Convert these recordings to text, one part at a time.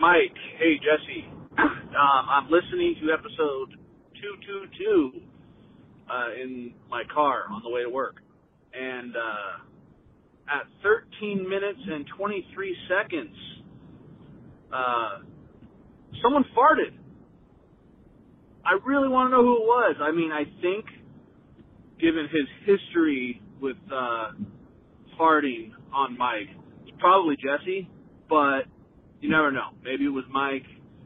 Mike. Hey, Jesse. I'm listening to episode 222 in my car on the way to work. And at 13 minutes and 23 seconds, someone farted. I really want to know who it was. I mean, I think, given his history with farting on Mike, it's probably Jesse, but you never know. Maybe it was Mike.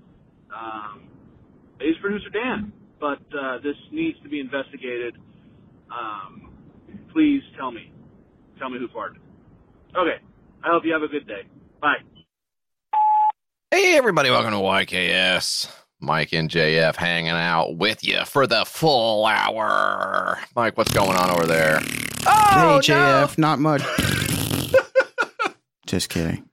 Maybe it's producer Dan. But this needs to be investigated. Please tell me. Tell me who farted. Okay. I hope you have a good day. Bye. Hey, everybody. Welcome to YKS. Mike and JF hanging out with you for the full hour. Mike, what's going on over there? Oh, hey, JF. No. Not much. Just kidding.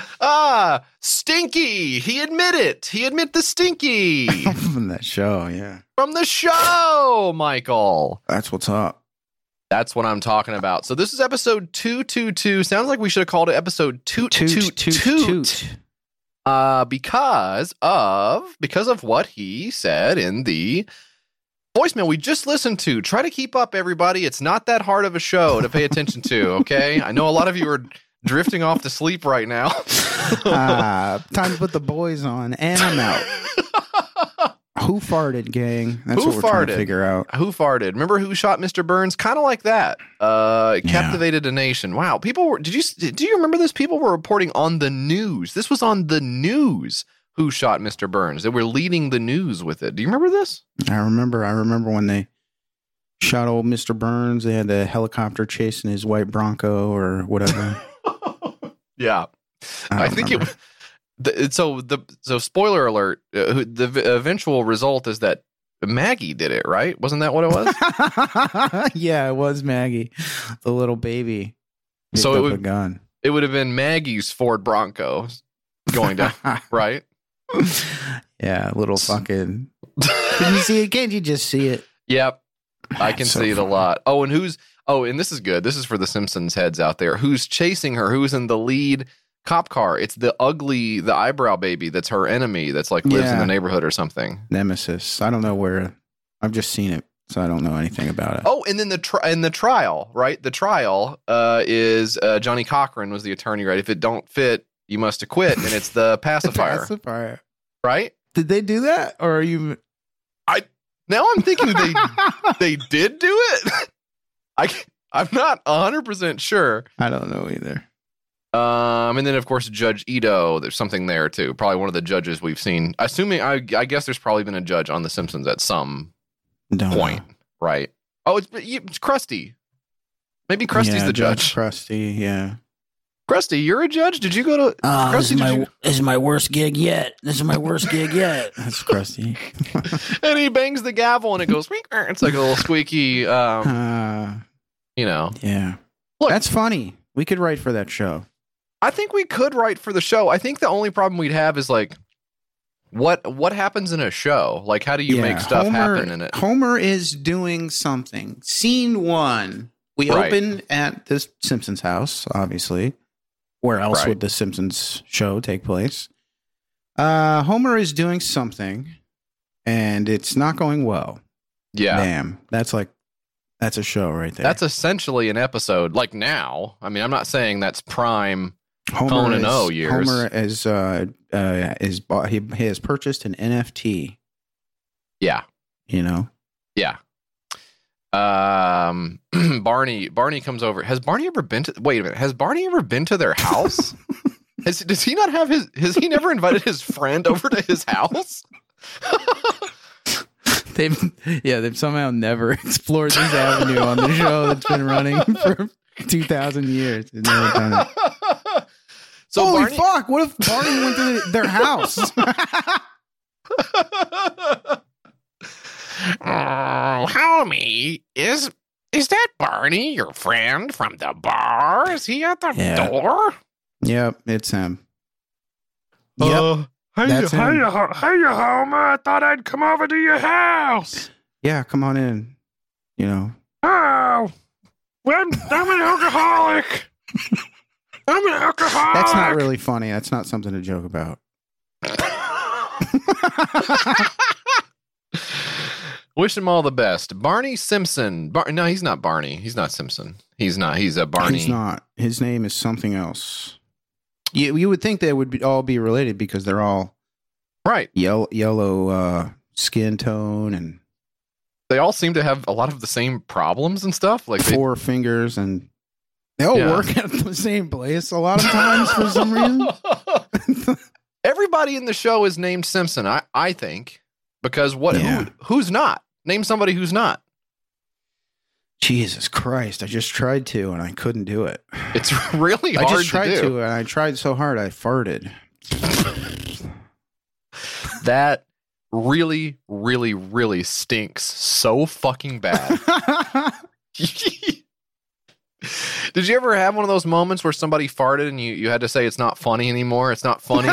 Stinky. He admitted the Stinky. From that show, yeah. From the show, Michael. That's what's up. That's what I'm talking about. So this is episode 222. Sounds like we should have called it episode 222. Because of what he said in the voicemail we just listened to. Try to keep up, everybody. It's not that hard of a show to pay attention to, okay? I know a lot of you are drifting off to sleep right now. Time to put the boys on, and I'm out. Who farted, gang? That's what we're trying to figure out. Who farted? Remember Who Shot Mr. Burns? Kind of like that. Captivated a nation. Wow. People were. Do you remember this? People were reporting on the news. This was on the news. Who Shot Mr. Burns? They were leading the news with it. Do you remember this? I remember when they shot old Mr. Burns. They had the helicopter chasing his white Bronco or whatever. Yeah, I think it. So spoiler alert. The eventual result is that Maggie did it, right? Wasn't that what it was? Yeah, it was Maggie, the little baby. So it would have been Maggie's Ford Bronco going down, right? Yeah, little fucking. Can you see it? Can't you just see it? Yep, I can see it a lot. Oh, and this is good. This is for the Simpsons heads out there. Who's chasing her? Who's in the lead cop car? It's the eyebrow baby that's her enemy that's like lives in the neighborhood or something. Nemesis. I don't know where. I've just seen it, so I don't know anything about it. Oh, and then the trial, right? The trial is Johnny Cochran was the attorney, right? If it don't fit, you must acquit, and it's the pacifier. Pacifier. Right? Did they do that, or are you? Now I'm thinking they did do it. I'm not 100% sure. I don't know either. And then of course Judge Ito. There's something there too. Probably one of the judges we've seen. Assuming I guess there's probably been a judge on The Simpsons at some point, right? Oh, it's Krusty. Maybe Krusty's the judge. Krusty, yeah. Krusty, you're a judge? Did you go to Krusty? This is my worst gig yet. That's Krusty. And he bangs the gavel and it goes, it's like a little squeaky, Yeah. Look, that's funny. We could write for that show. I think we could write for the show. I think the only problem we'd have is like, what happens in a show? Like, how do you make stuff happen in it? Homer is doing something. Scene 1. We open at the Simpsons house, obviously. Where else would the Simpsons show take place? Homer is doing something, and it's not going well. Yeah. Damn. That's a show right there. That's essentially an episode. Like now. I mean, I'm not saying that's prime Homer and O years. Homer he has purchased an NFT. Yeah. You know? Yeah. Barney comes over. Has Barney ever been to their house? Does he not have has he never invited his friend over to his house? They've somehow never explored this avenue on the show that's been running for 2,000 years. They've never done it. So holy fuck, what if Barney went to their house? Homie, is that Barney, your friend from the bar? Is he at the door? Yep, it's him. Hey, Homer, I thought I'd come over to your house. Yeah, come on in. You know. Oh, I'm an alcoholic. I'm an alcoholic. That's not really funny. That's not something to joke about. Wish him all the best. Barney Simpson. No, he's not Barney. He's not Simpson. He's not. He's a Barney. He's not. His name is something else. You would think they would all be related because they're all right. Yellow skin tone, and they all seem to have a lot of the same problems and stuff. Like four fingers, and they all work at the same place a lot of times for some reason. Everybody in the show is named Simpson. I think because who's not? Name somebody who's not. Jesus Christ! I just tried to, and I couldn't do it. It's really hard. I just tried to do. And I tried so hard, I farted. That really, really, really stinks so fucking bad. Did you ever have one of those moments where somebody farted and you had to say it's not funny anymore? It's not funny.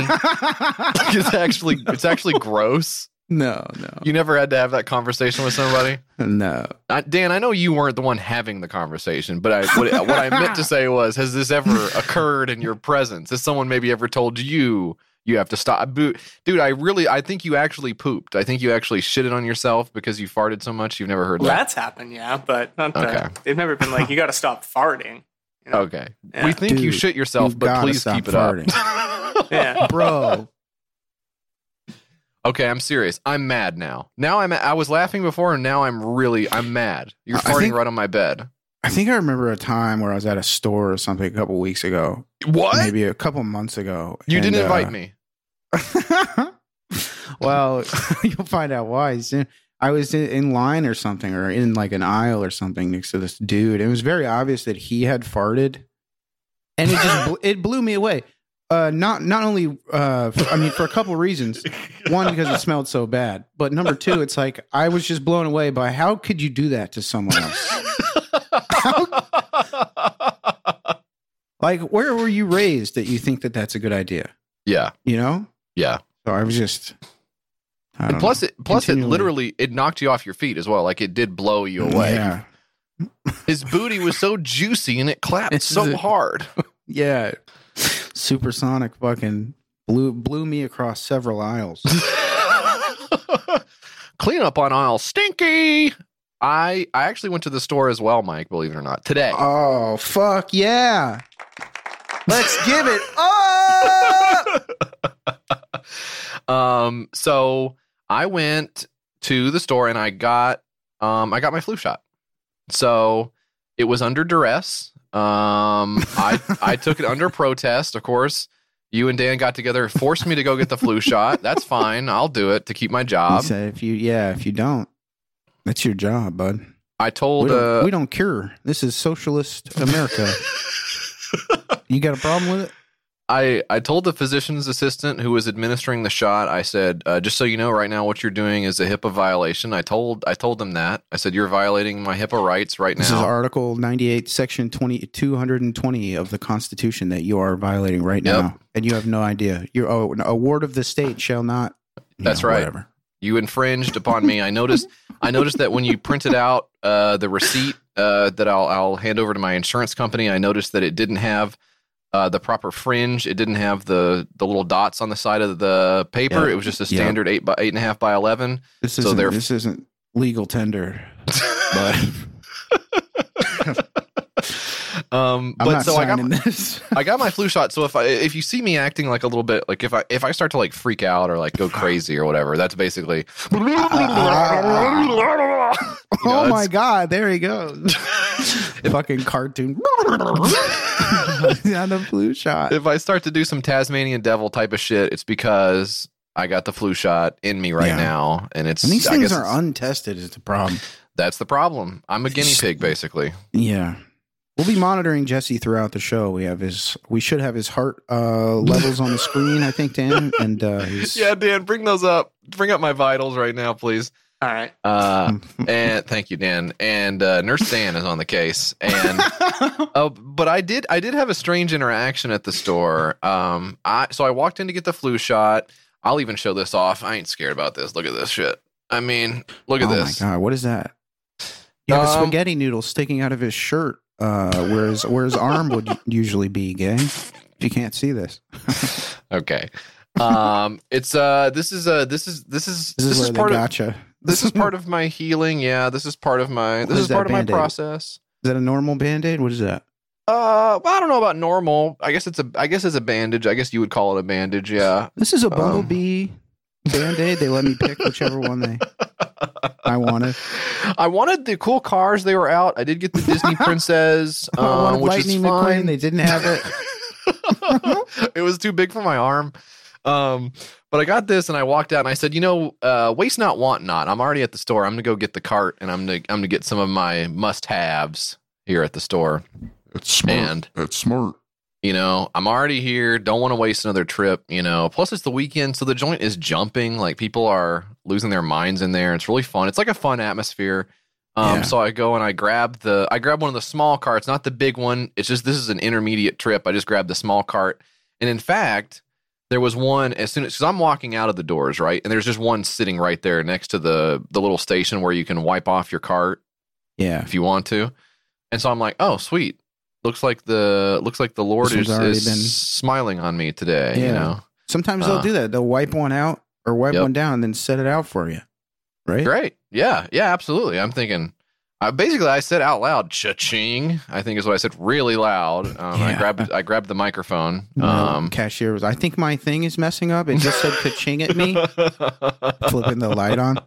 It's actually gross. No. You never had to have that conversation with somebody? No. Dan, I know you weren't the one having the conversation, but what I meant to say was, has this ever occurred in your presence? Has someone maybe ever told you have to stop? Dude, I think you actually pooped. I think you actually shitted on yourself because you farted so much. You've never heard that? That's happened, yeah, but not they've never been like, you got to stop farting. You know? Okay. Yeah. We think you shit yourself, but please keep it farting. Up. Yeah. Bro. Okay, I'm serious. I'm mad now. I was laughing before, and now I'm mad. You're farting right on my bed. I think I remember a time where I was at a store or something a couple weeks ago. What? Maybe a couple months ago. You didn't invite me. Well, you'll find out why soon. I was in line or something, or in like an aisle or something next to this dude. It was very obvious that he had farted, and it blew me away. Not only for a couple of reasons. One, because it smelled so bad, but number two, it's like I was just blown away by how could you do that to someone else? Like, where were you raised that you think that that's a good idea? Yeah, you know. Yeah. So I was just. Plus, it literally knocked you off your feet as well. Like it did blow you away. Yeah. His booty was so juicy and it clapped so hard. Yeah. Supersonic fucking blew me across several aisles. Clean up on aisle stinky. I actually went to the store as well, Mike, believe it or not, today. Oh, fuck yeah. Let's give it up. So I went to the store and I got my flu shot. So it was under duress. I took it under protest, of course. You and Dan got together, forced me to go get the flu shot. That's fine. I'll do it to keep my job. He said, if you don't, that's your job, bud. I told we don't cure. This is socialist America. You got a problem with it? I told the physician's assistant who was administering the shot, I said, just so you know, right now what you're doing is a HIPAA violation. I told them that. I said, you're violating my HIPAA rights right now. This is Article 98, Section 220 of the Constitution that you are violating right now. And you have no idea. A ward of the state shall not. That's right. Whatever. You infringed upon me. I noticed that when you printed out the receipt that I'll hand over to my insurance company, I noticed that it didn't have the proper fringe. It didn't have the little dots on the side of the paper. Yep. It was just a standard 8.5 by 11. This isn't legal tender. But but so I got my flu shot. So if you see me acting like a little bit, like if I start to like freak out or like go crazy or whatever, that's basically. Oh my God! There he goes. Fucking cartoon. The flu shot. If I start to do some Tasmanian devil type of shit, it's because I got the flu shot in me right now, and these things are untested. Is the problem? That's the problem. I'm a guinea pig, basically. Yeah. We'll be monitoring Jesse throughout the show. We should have his heart levels on the screen, I think, Dan. And yeah, Dan, bring those up. Bring up my vitals right now, please. All right. And thank you, Dan. And Nurse Dan is on the case. And but I did have a strange interaction at the store. So I walked in to get the flu shot. I'll even show this off. I ain't scared about this. Look at this shit. I mean, look at this. Oh my God, what is that? You have a spaghetti noodle sticking out of his shirt. Where his arm would usually be, gang. If you can't see this. Okay. This is part of this is part of my healing. Yeah, this is part of my my process. Is that a normal Band-Aid? What is that? Well, I don't know about normal. I guess it's a bandage. I guess you would call it a bandage. Yeah. This is a Bumblebee Band-Aid. They let me pick whichever one I wanted. I wanted the cool cars. They were out. I did get the Disney Princess, which Lightning is fine. McQueen. They didn't have it. It was too big for my arm. But I got this and I walked out and I said, waste not, want not. I'm already at the store. I'm gonna go get the cart and I'm gonna get some of my must-haves here at the store. It's smart. That's smart. I'm already here. Don't want to waste another trip. Plus it's the weekend, so the joint is jumping. Like people are losing their minds in there. It's really fun. It's like a fun atmosphere. So I go and I grab one of the small carts, not the big one. It's just this is an intermediate trip. I just grabbed the small cart, and in fact, there was one because I'm walking out of the doors, right? And there's just one sitting right there next to the little station where you can wipe off your cart, if you want to. And so I'm like, oh, sweet. Looks like the Lord is smiling on me today. Yeah. Sometimes they'll do that. They'll wipe one out or wipe one down and then set it out for you. Right? Great. Yeah, absolutely. I'm thinking, I said out loud, cha-ching, I think is what I said really loud. I grabbed the microphone. Cashier was, I think my thing is messing up. It just said ka-ching at me. Flipping the light on.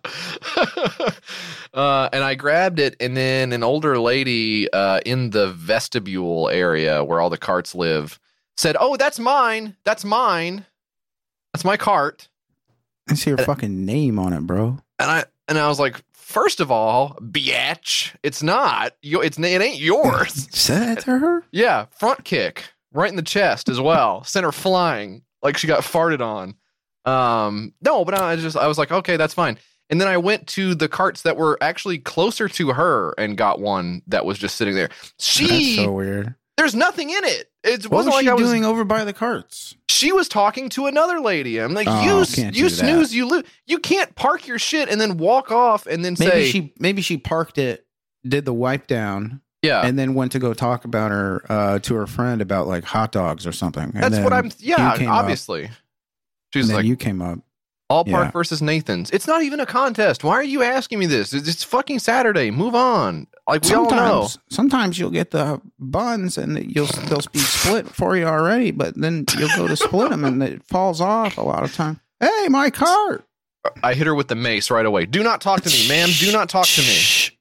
And I grabbed it, and then an older lady in the vestibule area where all the carts live said, oh, that's mine. That's mine. That's my cart. I see your fucking name on it, bro. And I was like, first of all, biatch, it's not. It ain't yours. Said that to her? Yeah, front kick right in the chest as well. Sent her flying like she got farted on. No, but I was like, okay, that's fine. And then I went to the carts that were actually closer to her and got one that was just sitting there. That's so weird. There's nothing in it. What was she doing over by the carts? She was talking to another lady. I'm like, you snooze, you lose. You can't park your shit and then walk off and then maybe she parked it, did the wipe down, and then went to go talk about her to her friend about like hot dogs or something. That's what I'm. Yeah, obviously. She's like, you came up. All Park versus Nathan's. It's not even a contest. Why are you asking me this? It's fucking Saturday. Move on. Like we all know. Sometimes you'll get the buns and they'll be split for you already, but then you'll go to split them and it falls off a lot of time. Hey, my cart. I hit her with the mace right away. Do not talk to me, ma'am. Do not talk to me.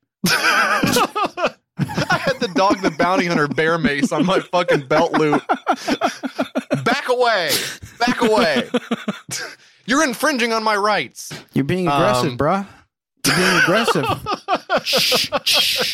I had the Dog the Bounty Hunter bear mace on my fucking belt loop. Back away. Back away. You're infringing on my rights. You're being aggressive, bruh. You're being aggressive. Shh.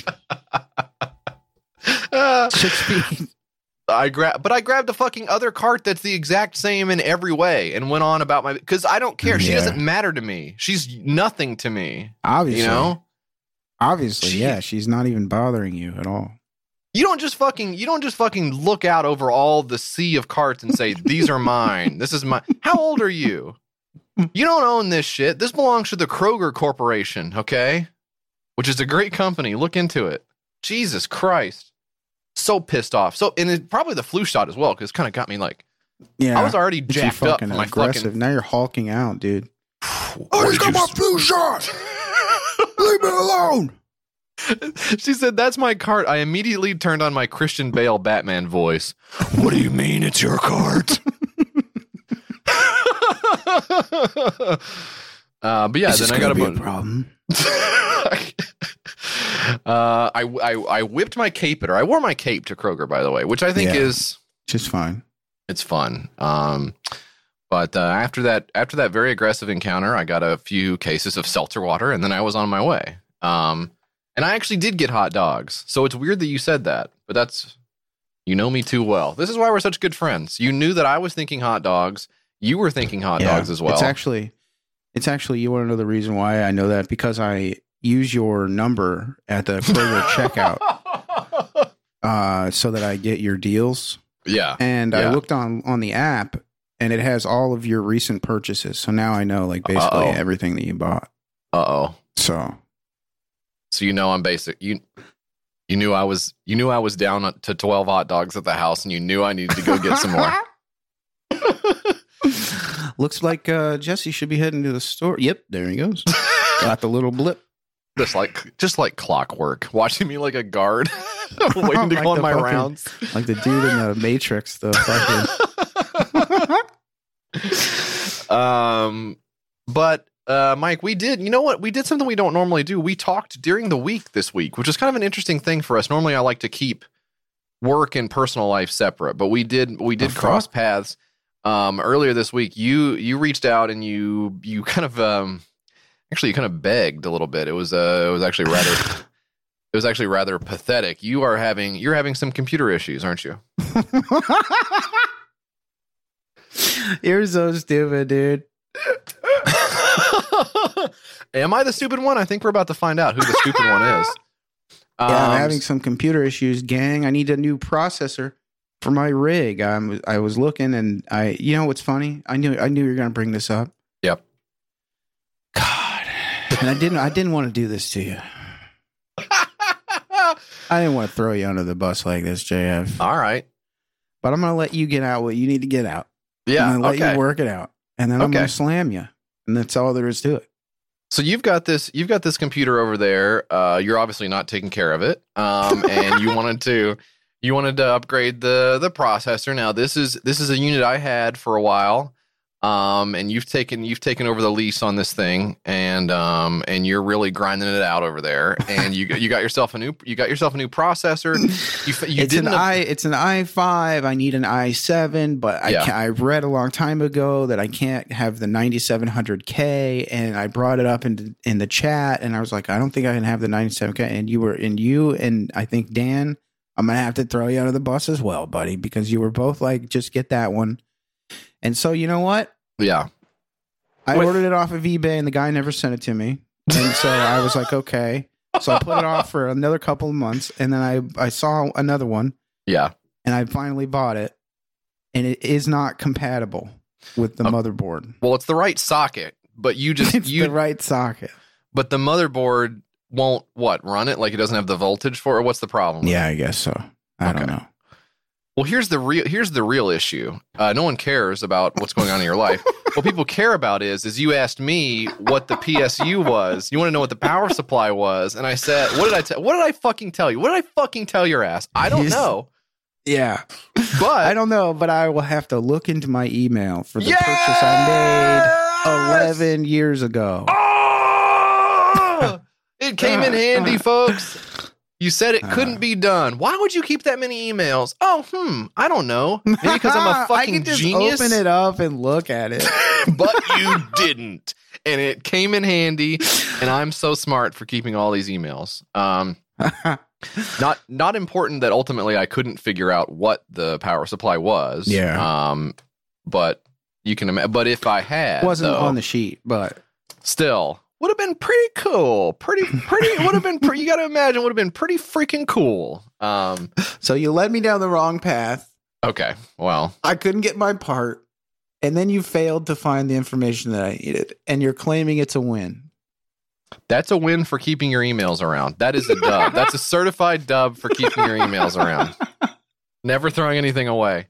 6 feet. I grabbed a fucking other cart that's the exact same in every way and went on about because I don't care. She doesn't matter to me. She's nothing to me. Obviously. Obviously, she's not even bothering you at all. You don't just fucking look out over all the sea of carts and say, these are mine. This is mine. How old are you? You don't own this shit. This belongs to the Kroger Corporation, okay? Which is a great company. Look into it. Jesus Christ. So pissed off. And it's probably the flu shot as well, because it kind of got me like, I was already jacked up from my fucking... Now you're hulking out, dude. I just got my flu shot. Leave me alone. She said, that's my cart. I immediately turned on my Christian Bale Batman voice. What do you mean it's your cart? But yeah, then I got a problem. I whipped my cape at her. I wore my cape to Kroger, by the way, which I think is just fine. It's fun. But after that very aggressive encounter, I got a few cases of seltzer water, and then I was on my way. And I actually did get hot dogs. So it's weird that you said that, but that's, you know me too well. This is why we're such good friends. You knew that I was thinking hot dogs. You were thinking hot dogs as well. It's actually, you want to know the reason why I know that? Because I use your number at the Kroger checkout so that I get your deals. Yeah. And I looked on the app and it has all of your recent purchases. So now I know like basically everything that you bought. So you know I'm basic. You knew I was down to 12 hot dogs at the house, and you knew I needed to go get some more. Looks like Jesse should be heading to the store. Yep, there he goes. Got the little blip. Just like clockwork, watching me like a guard, waiting to go on my rounds. Like the dude in the Matrix, the fucking. But Mike, we did something we don't normally do. We talked during the week this week, which is kind of an interesting thing for us. Normally I like to keep work and personal life separate, but we did cross paths earlier this week. You reached out and you kind of actually you kind of begged a little bit. It was actually rather pathetic. You're having some computer issues, aren't you? You're so stupid, dude. Am I the stupid one? I think we're about to find out who the stupid one is. Yeah, I'm having some computer issues, gang. I need a new processor for my rig. I was looking, and you know what's funny? I knew you were going to bring this up. Yep. God, and I didn't want to do this to you. I didn't want to throw you under the bus like this, JF. All right, but I'm going to let you get out what you need to get out. Yeah, I'm going to let you work it out, and then I'm going to slam you, and that's all there is to it. So you've got this computer over there. You're obviously not taking care of it, and you wanted to upgrade the processor. Now this is a unit I had for a while, and you've taken over the lease on this thing, and you're really grinding it out over there. And you got yourself a new processor. It's an i5. I need an i7, but I read a long time ago that I can't have the 9700K, and I brought it up in the chat, and I was like, I don't think I can have the 97K. And you and I think Dan, I'm gonna have to throw you under the bus as well, buddy, because you were both like, just get that one. And so you know what? Yeah. I ordered it off of eBay, and the guy never sent it to me. And so I was like, okay. So I put it off for another couple of months, and then I saw another one. Yeah. And I finally bought it, and it is not compatible with the motherboard. Well, it's the right socket, but the right socket. But the motherboard won't run it? Like it doesn't have the voltage for it? What's the problem? Yeah, I guess so. I don't know. Well, here's the real issue. No one cares about what's going on in your life. What people care about is you asked me what the PSU was. You want to know what the power supply was, and I said, "What did I fucking tell you? What did I fucking tell your ass? I don't know." Yeah, but I don't know. But I will have to look into my email for the purchase I made 11 years ago. Oh! It came in handy, folks. You said it couldn't be done. Why would you keep that many emails? Oh, I don't know. Maybe because I'm a fucking I can just genius. Open it up and look at it. But you didn't. And it came in handy. And I'm so smart for keeping all these emails. Not important that ultimately I couldn't figure out what the power supply was. Yeah. But you can imagine. But if I had, wasn't on the sheet, but still. Would have been pretty cool. Pretty would have been you got to imagine would have been pretty freaking cool. So you led me down the wrong path. Okay. Well, I couldn't get my part, and then you failed to find the information that I needed, and you're claiming it's a win. That's a win for keeping your emails around. That is a dub. That's a certified dub for keeping your emails around. Never throwing anything away.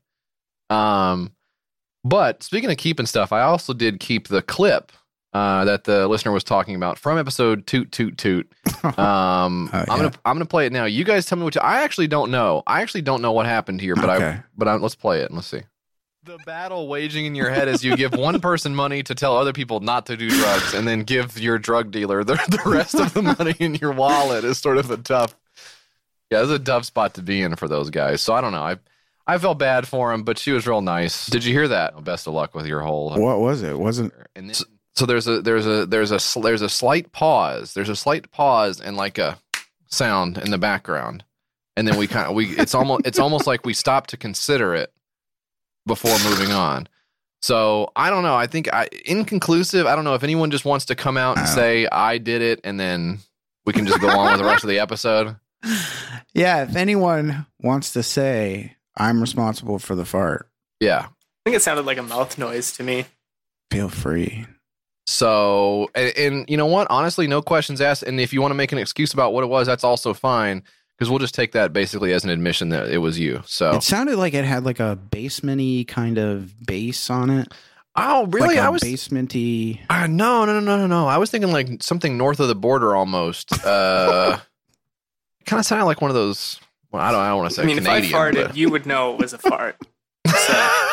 But speaking of keeping stuff, I also did keep the clip that the listener was talking about from episode Toot Toot Toot. I'm gonna play it now. You guys tell me what I actually don't know. I actually don't know what happened here, but let's play it and let's see. The battle waging in your head as you give one person money to tell other people not to do drugs, and then give your drug dealer the rest of the money in your wallet is sort of a tough. Yeah, it's a tough spot to be in for those guys. So I don't know. I felt bad for him, but she was real nice. Did you hear that? Best of luck with your whole. What was it? Wasn't. So there's a slight pause. There's a slight pause and like a sound in the background, and then it's almost like we stop to consider it before moving on. So I don't know. I think inconclusive. I don't know if anyone just wants to come out and say I did it, and then we can just go on with the rest of the episode. Yeah, if anyone wants to say I'm responsible for the fart. Yeah, I think it sounded like a mouth noise to me. Feel free. So, and you know what? Honestly, no questions asked. And if you want to make an excuse about what it was, that's also fine, because we'll just take that basically as an admission that it was you. So it sounded like it had like a basement-y kind of bass on it. Oh, really? Like I was basementy. No. I was thinking like something north of the border almost. Kind of sounded like one of those. Well, I don't want to say Canadian. If I farted, you would know it was a fart. So.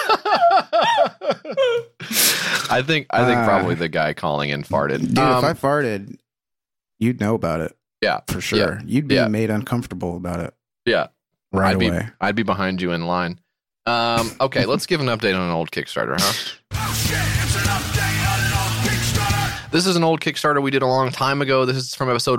I think probably the guy calling in farted. Dude, if I farted, you'd know about it. Yeah, for sure. Yeah. You'd be made uncomfortable about it. Yeah, right away. I'd be behind you in line. Okay, let's give an update on an old Kickstarter, huh? This is an old Kickstarter we did a long time ago. This is from episode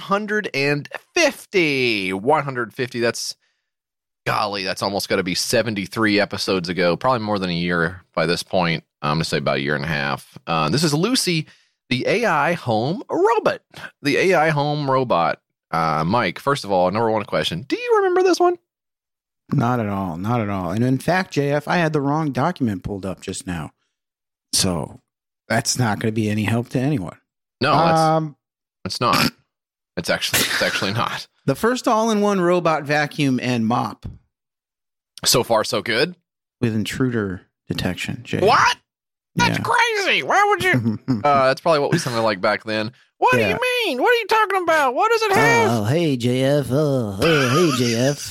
150. 150. That's almost got to be 73 episodes ago. Probably more than a year by this point. I'm going to say about a year and a half. This is Lucy, the AI home robot. The AI home robot. Mike, first of all, number one question. Do you remember this one? Not at all. Not at all. And in fact, JF, I had the wrong document pulled up just now. So that's not going to be any help to anyone. No, it's not. It's actually not. The first all-in-one robot vacuum and mop. So far, so good? With intruder detection, JF. What? That's crazy. Why would you? That's probably what we sounded like back then. What do you mean? What are you talking about? What does it have? Oh, hey, JF. Hey, JF.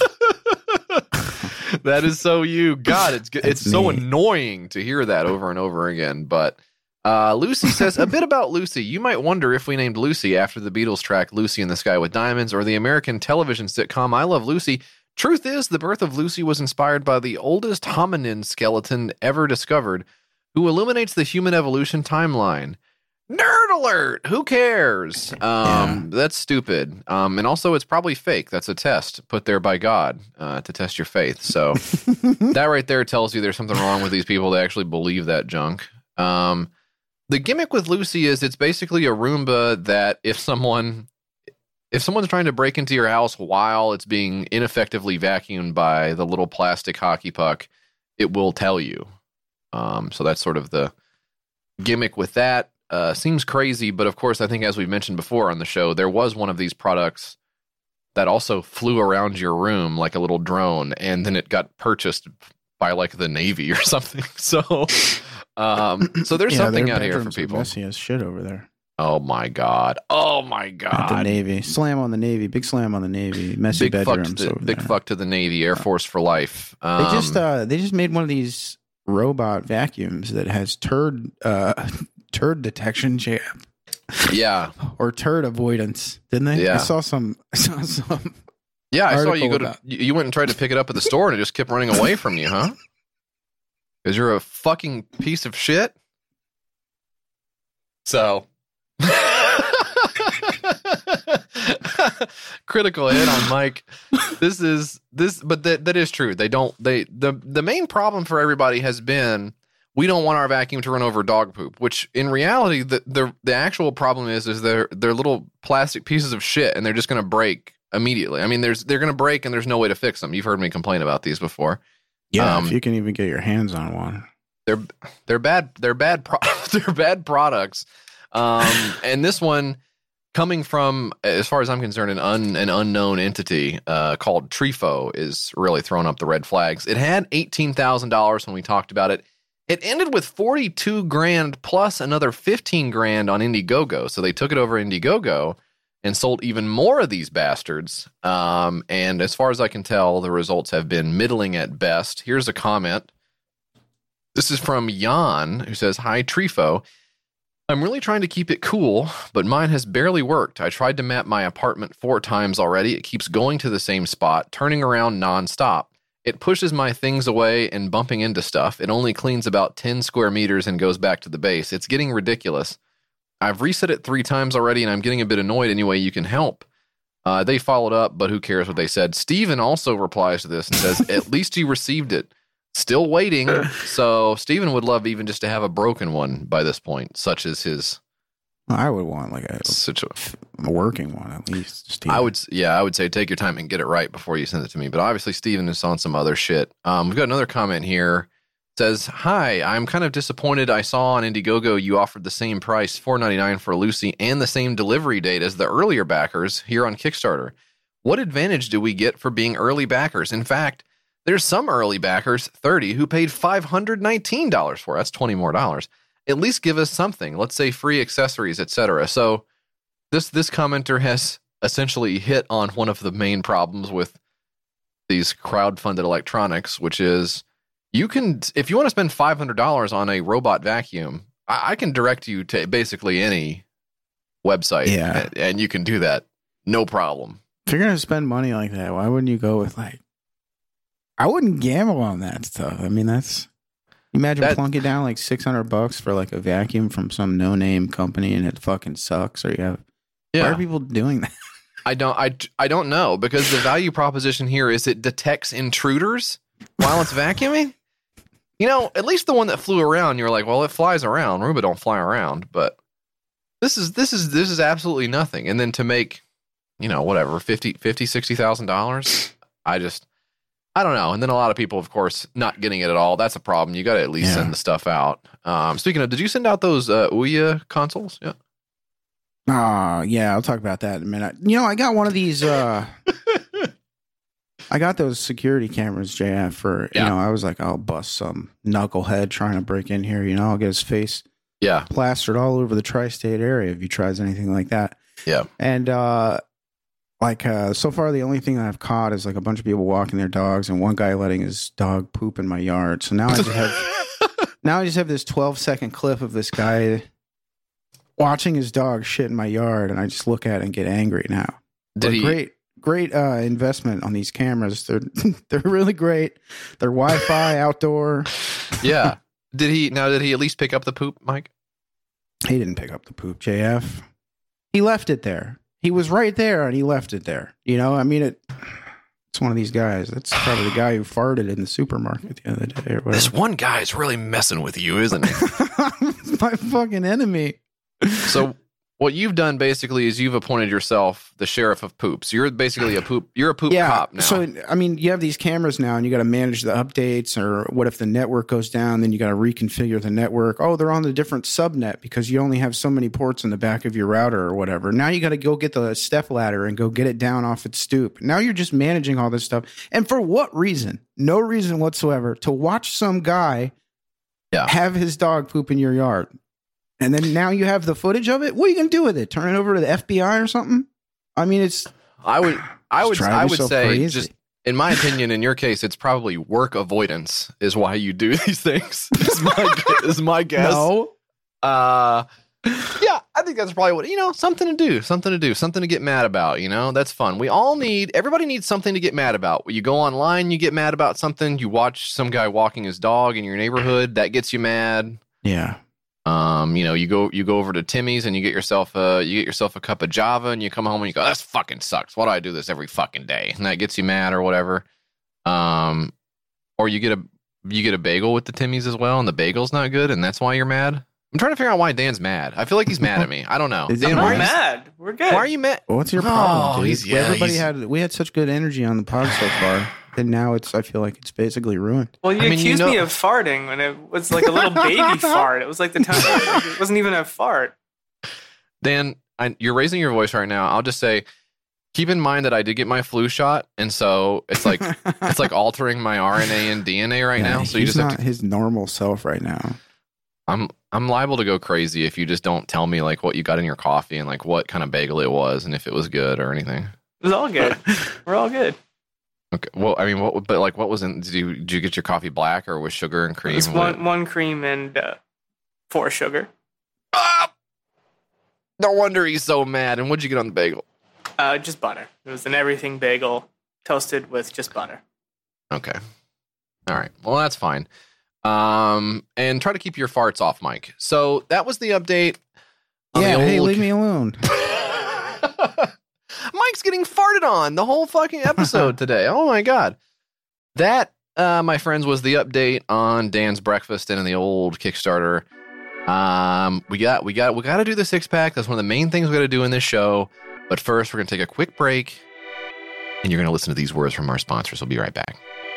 That is so you. God, it's so annoying to hear that over and over again. But Lucy says, a bit about Lucy. You might wonder if we named Lucy after the Beatles track Lucy in the Sky with Diamonds or the American television sitcom I Love Lucy. Truth is, the birth of Lucy was inspired by the oldest hominin skeleton ever discovered, who illuminates the human evolution timeline. Nerd alert! Who cares? That's stupid. And also, it's probably fake. That's a test put there by God to test your faith. So that right there tells you there's something wrong with these people that actually believe that junk. The gimmick with Lucy is it's basically a Roomba that if someone's trying to break into your house while it's being ineffectively vacuumed by the little plastic hockey puck, it will tell you. So that's sort of the gimmick with that. Seems crazy, but of course, I think as we mentioned before on the show, there was one of these products that also flew around your room like a little drone, and then it got purchased by like the Navy or something. So there's something out here for people. Messy as shit over there. Oh my god! At the Navy, slam on the Navy, big slam on the Navy. Messy bedrooms. Big fuck to the Navy, Air Force for life. They just made one of these robot vacuums that has turd detection, jam. Yeah, or turd avoidance, didn't they? Yeah, I saw some. Yeah, I saw you you went and tried to pick it up at the store and it just kept running away from you, huh? Because you're a fucking piece of shit. So, critical hit on Mike. But that is true. The main problem for everybody has been we don't want our vacuum to run over dog poop, which in reality, the actual problem is they're little plastic pieces of shit and they're just going to break immediately. I mean, they're going to break and there's no way to fix them. You've heard me complain about these before. Yeah, if you can even get your hands on one. They're bad products. And this one coming from, as far as I'm concerned, an unknown entity called Trifo is really throwing up the red flags. It had $18,000 when we talked about it. It ended with $42,000 plus another $15,000 on Indiegogo. So they took it over Indiegogo and sold even more of these bastards. And as far as I can tell, the results have been middling at best. Here's a comment. This is from Jan, who says, "Hi, Trifo. I'm really trying to keep it cool, but mine has barely worked. I tried to map my apartment 4 times already. It keeps going to the same spot, turning around nonstop. It pushes my things away and bumping into stuff. It only cleans about 10 square meters and goes back to the base. It's getting ridiculous. I've reset it 3 times already, and I'm getting a bit annoyed. Any way you can help?" They followed up, but who cares what they said. Steven also replies to this and says, "At least you received it. Still waiting." So Steven would love even just to have a broken one by this point, such as his. I would want like a working one at least. Steven. I would say take your time and get it right before you send it to me. But obviously Steven is on some other shit. We've got another comment here. It says, "Hi, I'm kind of disappointed. I saw on Indiegogo you offered the same price, $4.99 for Lucy, and the same delivery date as the earlier backers here on Kickstarter. What advantage do we get for being early backers? In fact, There's some early backers, 30, who paid $519 for it. That's $20 more. At least give us something. Let's say free accessories, etc. So this commenter has essentially hit on one of the main problems with these crowdfunded electronics, which is you can, if you want to spend $500 on a robot vacuum, I can direct you to basically any website, and you can do that, no problem. If you're gonna spend money like that, why wouldn't you go with I wouldn't gamble on that stuff. I mean, imagine plunking down like $600 for like a vacuum from some no-name company and it fucking sucks. Why are people doing that? I don't know, because the value proposition here is it detects intruders while it's vacuuming. At least the one that flew around, you're like, well, it flies around. Roomba don't fly around, but this is absolutely nothing. And then to make, whatever, $60,000, I don't know. And then a lot of people, of course, not getting it at all. That's a problem. You got to at least send the stuff out. Speaking of, did you send out those Ouya consoles? Yeah. Yeah, I'll talk about that in a minute. I got one of these. I got those security cameras, JF, for, I was like, I'll bust some knucklehead trying to break in here. I'll get his face plastered all over the tri-state area if he tries anything like that. Yeah. And, so far, the only thing I've caught is like a bunch of people walking their dogs and one guy letting his dog poop in my yard. So now I just have this 12-second clip of this guy watching his dog shit in my yard, and I just look at it and get angry now. Great investment on these cameras. They're really great. They're Wi-Fi outdoor. Yeah. Did he at least pick up the poop, Mike? He didn't pick up the poop, JF. He left it there. He was right there, and he left it there. I mean, it's one of these guys. That's probably the guy who farted in the supermarket the other day or whatever. This one guy's really messing with you, isn't he? My fucking enemy. So what you've done basically is you've appointed yourself the sheriff of poops. You're basically a poop cop now. So, I mean, you have these cameras now and you got to manage the updates, or what if the network goes down, then you got to reconfigure the network. Oh, they're on the different subnet because you only have so many ports in the back of your router or whatever. Now you got to go get the step ladder and go get it down off its stoop. Now you're just managing all this stuff. And for what reason? No reason whatsoever to watch some guy have his dog poop in your yard. And then now you have the footage of it. What are you going to do with it? Turn it over to the FBI or something? I mean, I would say, crazy. Just in my opinion, in your case, it's probably work avoidance is why you do these things. Is my guess. No. Yeah, I think that's probably what, something to do, something to get mad about. That's fun. Everybody needs something to get mad about. You go online, you get mad about something. You watch some guy walking his dog in your neighborhood, that gets you mad. Yeah. You go over to Timmy's and you get yourself a cup of Java, and you come home and you go, "That fucking sucks. Why do I do this every fucking day?" And that gets you mad or whatever. Or you get a bagel with the Timmy's as well, and the bagel's not good, and that's why you're mad. I'm trying to figure out why Dan's mad. I feel like he's mad at me. I don't know. Dan, we're mad. We're good. Why are you mad? Well, what's your problem, dude? We had such good energy on the pod so far. And now I feel like it's basically ruined. Well, you accused me of farting when it was like a little baby fart. It was like the time it wasn't even a fart. Dan, you're raising your voice right now. I'll just say, keep in mind that I did get my flu shot, and so it's like altering my RNA and DNA right now. So he's not his normal self right now. I'm liable to go crazy if you just don't tell me like what you got in your coffee and like what kind of bagel it was and if it was good or anything. It was all good. We're all good. Okay. Well, I mean, what was in? Did you get your coffee black or with sugar and cream? It was one cream and 4 sugar. No wonder he's so mad. And what'd you get on the bagel? Just butter. It was an everything bagel toasted with just butter. Okay. All right. Well, that's fine. And try to keep your farts off, Mike. So that was the update. Hey, leave me alone. Mike's getting farted on the whole fucking episode today. Oh my God. That, my friends, was the update on Dan's breakfast and in the old Kickstarter. We got to do the 6-pack. That's one of the main things we got to do in this show. But first, we're going to take a quick break, and you're going to listen to these words from our sponsors. We'll be right back.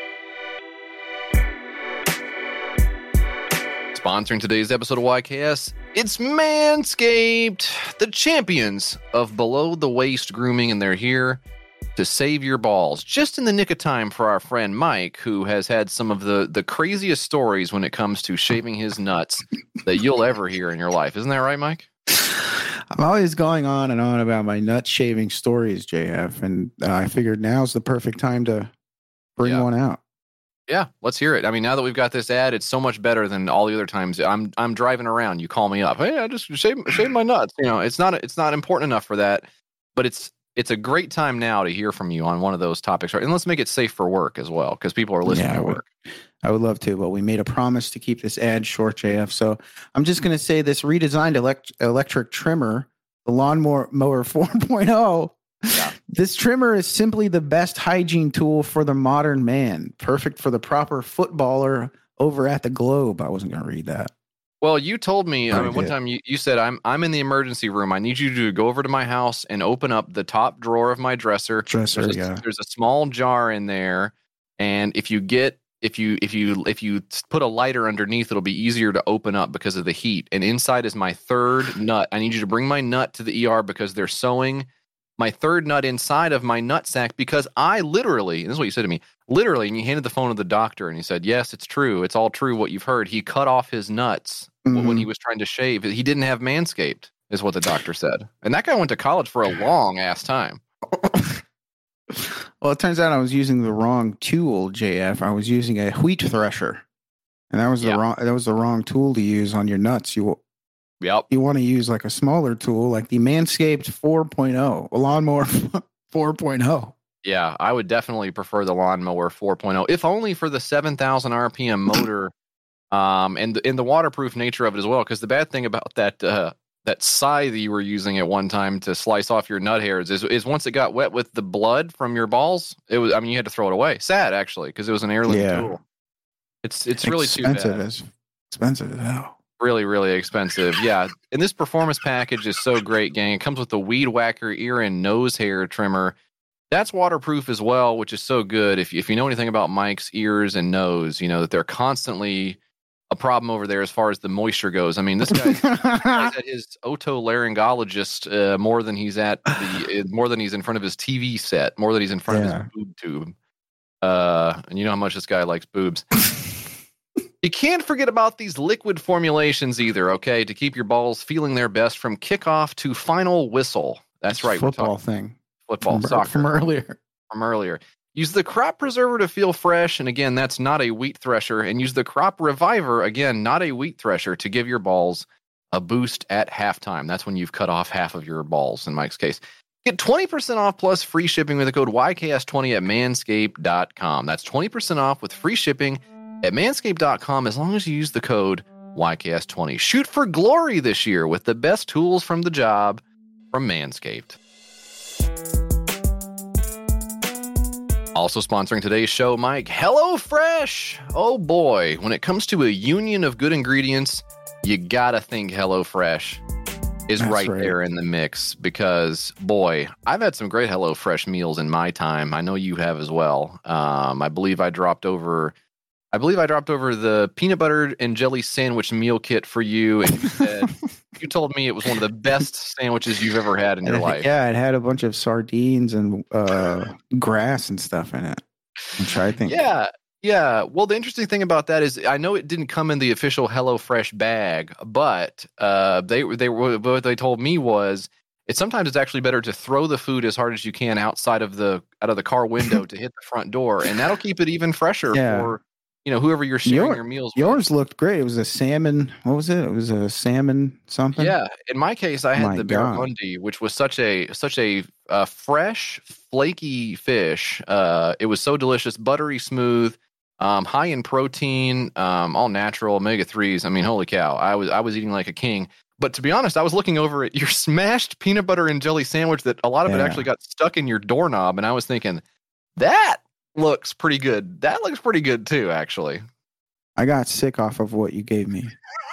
Sponsoring today's episode of YKS, it's Manscaped, the champions of below-the-waist grooming, and they're here. to save your balls just in the nick of time for our friend Mike, who has had some of the craziest stories when it comes to shaving his nuts that you'll ever hear in your life. Isn't that right, Mike? I'm always going on and on about my nut shaving stories, JF, and I figured now's the perfect time to bring one out. Yeah, let's hear it. I mean, now that we've got this ad, it's so much better than all the other times. I'm driving around. You call me up. Hey, I just shave my nuts. You know, it's not important enough for that, but it's a great time now to hear from you on one of those topics. Right? And let's make it safe for work as well, because people are listening to work. I would love to, but we made a promise to keep this ad short, JF. So I'm just going to say this redesigned electric trimmer, the Lawnmower 4.0. Yeah. This trimmer is simply the best hygiene tool for the modern man. Perfect for the proper footballer over at the Globe. I wasn't going to read that. Well, you told me one time you said, I'm in the emergency room. I need you to go over to my house and open up the top drawer of my dresser. There's a small jar in there, and if you put a lighter underneath, it'll be easier to open up because of the heat. And inside is my third nut. I need you to bring my nut to the ER because they're sewing my third nut inside of my nut sack, because I literally, and this is what you said to me, literally, and you handed the phone to the doctor and he said, yes, it's true. It's all true what you've heard. He cut off his nuts when he was trying to shave. He didn't have Manscaped, is what the doctor said. And that guy went to college for a long ass time. Well, it turns out I was using the wrong tool, JF. I was using a wheat thresher. And that was the wrong tool to use on your nuts. You want to use like a smaller tool, like the Manscaped 4.0, a Lawnmower 4.0. Yeah, I would definitely prefer the Lawnmower 4.0, if only for the 7,000 RPM motor, and the waterproof nature of it as well. Because the bad thing about that scythe you were using at one time to slice off your nut hairs is once it got wet with the blood from your balls, you had to throw it away. Sad, actually, because it was an heirloom tool. It's really expensive. Too bad. It's expensive as hell. Really, really expensive. Yeah. And this performance package is so great, gang. It comes with the Weed Whacker ear and nose hair trimmer. That's waterproof as well, which is so good. If you know anything about Mike's ears and nose, you know that they're constantly a problem over there as far as the moisture goes. I mean, this guy's at his otolaryngologist more than he's in front of his TV set, more than he's in front of his boob tube. And you know how much this guy likes boobs. You can't forget about these liquid formulations either, okay, to keep your balls feeling their best from kickoff to final whistle. That's right. Football soccer. From earlier. Use the Crop Preserver to feel fresh, and again, that's not a wheat thresher. And use the Crop Reviver, again, not a wheat thresher, to give your balls a boost at halftime. That's when you've cut off half of your balls, in Mike's case. Get 20% off plus free shipping with the code YKS20 at manscaped.com. That's 20% off with free shipping at manscaped.com as long as you use the code YKS20. Shoot for glory this year with the best tools from the job from Manscaped. Also sponsoring today's show, Mike, HelloFresh. Oh boy, when it comes to a union of good ingredients, you gotta think HelloFresh is right there in the mix, because boy, I've had some great HelloFresh meals in my time. I know you have as well. I believe I dropped over the peanut butter and jelly sandwich meal kit for you, and you told me it was one of the best sandwiches you've ever had in your life. Yeah, it had a bunch of sardines and grass and stuff in it, which I think. Yeah. Well, the interesting thing about that is I know it didn't come in the official HelloFresh bag, but what they told me was sometimes it's actually better to throw the food as hard as you can out of the car window to hit the front door, and that'll keep it even fresher for whoever you're sharing your meals with. Yours looked great. It was a salmon. What was it? It was a salmon something. Yeah. In my case, I had the barramundi, which was such a fresh, flaky fish. It was so delicious, buttery smooth, high in protein, all natural, omega-3s. I mean, holy cow! I was eating like a king. But to be honest, I was looking over at your smashed peanut butter and jelly sandwich that a lot of it actually got stuck in your doorknob, and I was thinking, that looks pretty good. That looks pretty good too, actually. I got sick off of what you gave me.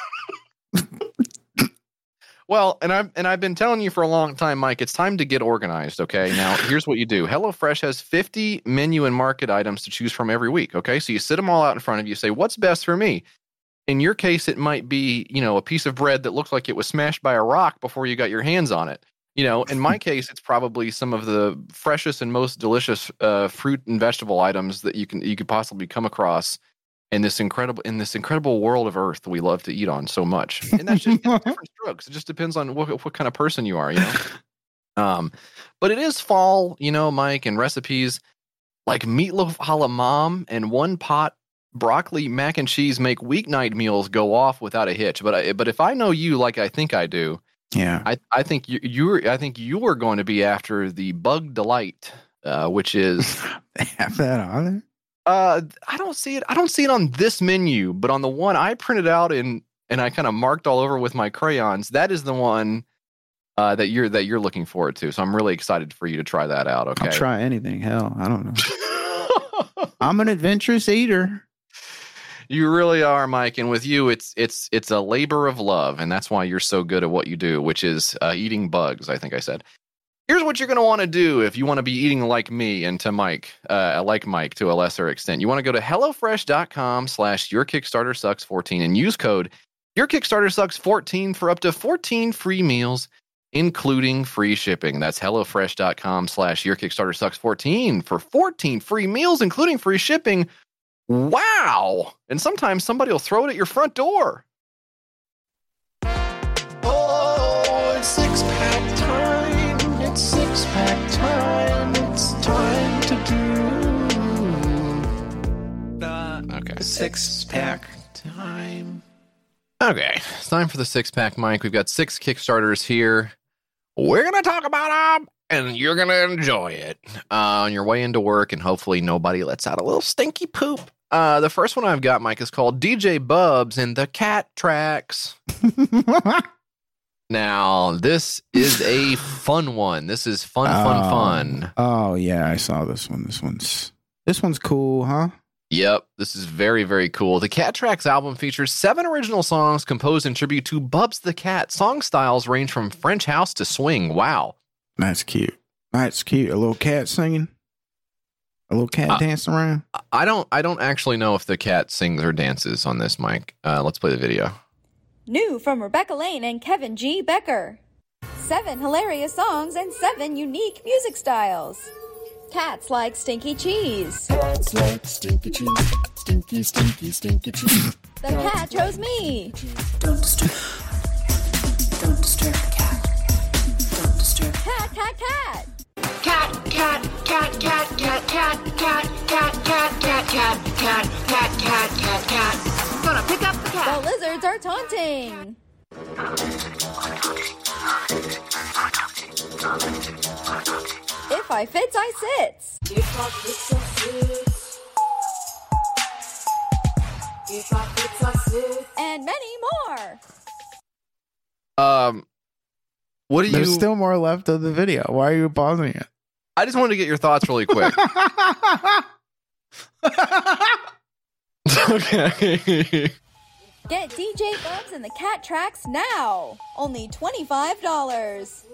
Well, and I've been telling you for a long time, Mike, it's time to get organized, okay? Now, here's what you do. HelloFresh has 50 menu and market items to choose from every week, okay? So you sit them all out in front of you, say, what's best for me? In your case, it might be, a piece of bread that looks like it was smashed by a rock before you got your hands on it. You know, in my case, it's probably some of the freshest and most delicious fruit and vegetable items that you could possibly come across in this incredible world of Earth we love to eat on so much. And that's just different strokes. It just depends on what kind of person you are, you know. But it is fall, you know, Mike, and recipes like meatloaf a la mom and one pot broccoli mac and cheese make weeknight meals go off without a hitch. But if I know you like I think I do. Yeah, I think you are going to be after the Bug Delight, which is they have that on there. I don't see it. I don't see it on this menu, but on the one I printed out and I kind of marked all over with my crayons, that is the one that you're looking forward to. So I'm really excited for you to try that out. Okay, I'll try anything. Hell, I don't know. I'm an adventurous eater. You really are, Mike, and with you, it's a labor of love, and that's why you're so good at what you do, which is eating bugs. I think I said. Here's what you're going to want to do if you want to be eating like me and to Mike, like Mike to a lesser extent. You want to go to hellofresh.com/yourkickstartersucks14 and use code yourkickstartersucks14 for up to 14 free meals, including free shipping. That's hellofresh.com/yourkickstartersucks14 for 14 free meals, including free shipping. Wow! And sometimes somebody will throw it at your front door. Oh, it's six-pack time. It's six-pack time. It's time to do Okay. Six-pack time. Okay, it's time for the six-pack, Mike. We've got 6 Kickstarters here. We're going to talk about them, and you're going to enjoy it on your way into work, and hopefully nobody lets out a little stinky poop. The first one I've got, Mike, is called DJ Bubs and the Cat Tracks. Now, this is a fun one. This is fun. Oh, yeah, I saw this one. This one's cool, huh? Yep, this is very, very cool. The Cat Tracks album features 7 original songs composed in tribute to Bubs the Cat. Song styles range from French house to swing. Wow. That's cute. That's cute. A little cat singing. A little cat dancing around. I don't actually know if the cat sings or dances on this, Mike. Let's play the video. New from Rebecca Lane and Kevin G. Becker. 7 hilarious songs and 7 unique music styles. Cats like stinky cheese. Cats like stinky cheese. Stinky, stinky, stinky cheese. The cat chose me. Don't disturb. Don't disturb the cat. Don't disturb. Cat, cat, cat. Cat, cat, cat, cat, cat, cat, cat, cat, cat, cat, cat, cat, cat, cat, cat, cat. Gonna pick up the cat. The lizards are taunting. If I fits, I sits. If I fits, I sits. If I fits, I sits. And many more. What do you? There's still more left of the video. Why are you pausing it? I just wanted to get your thoughts really quick. Okay. Get DJ Bubs and the Cat Tracks now. Only $25.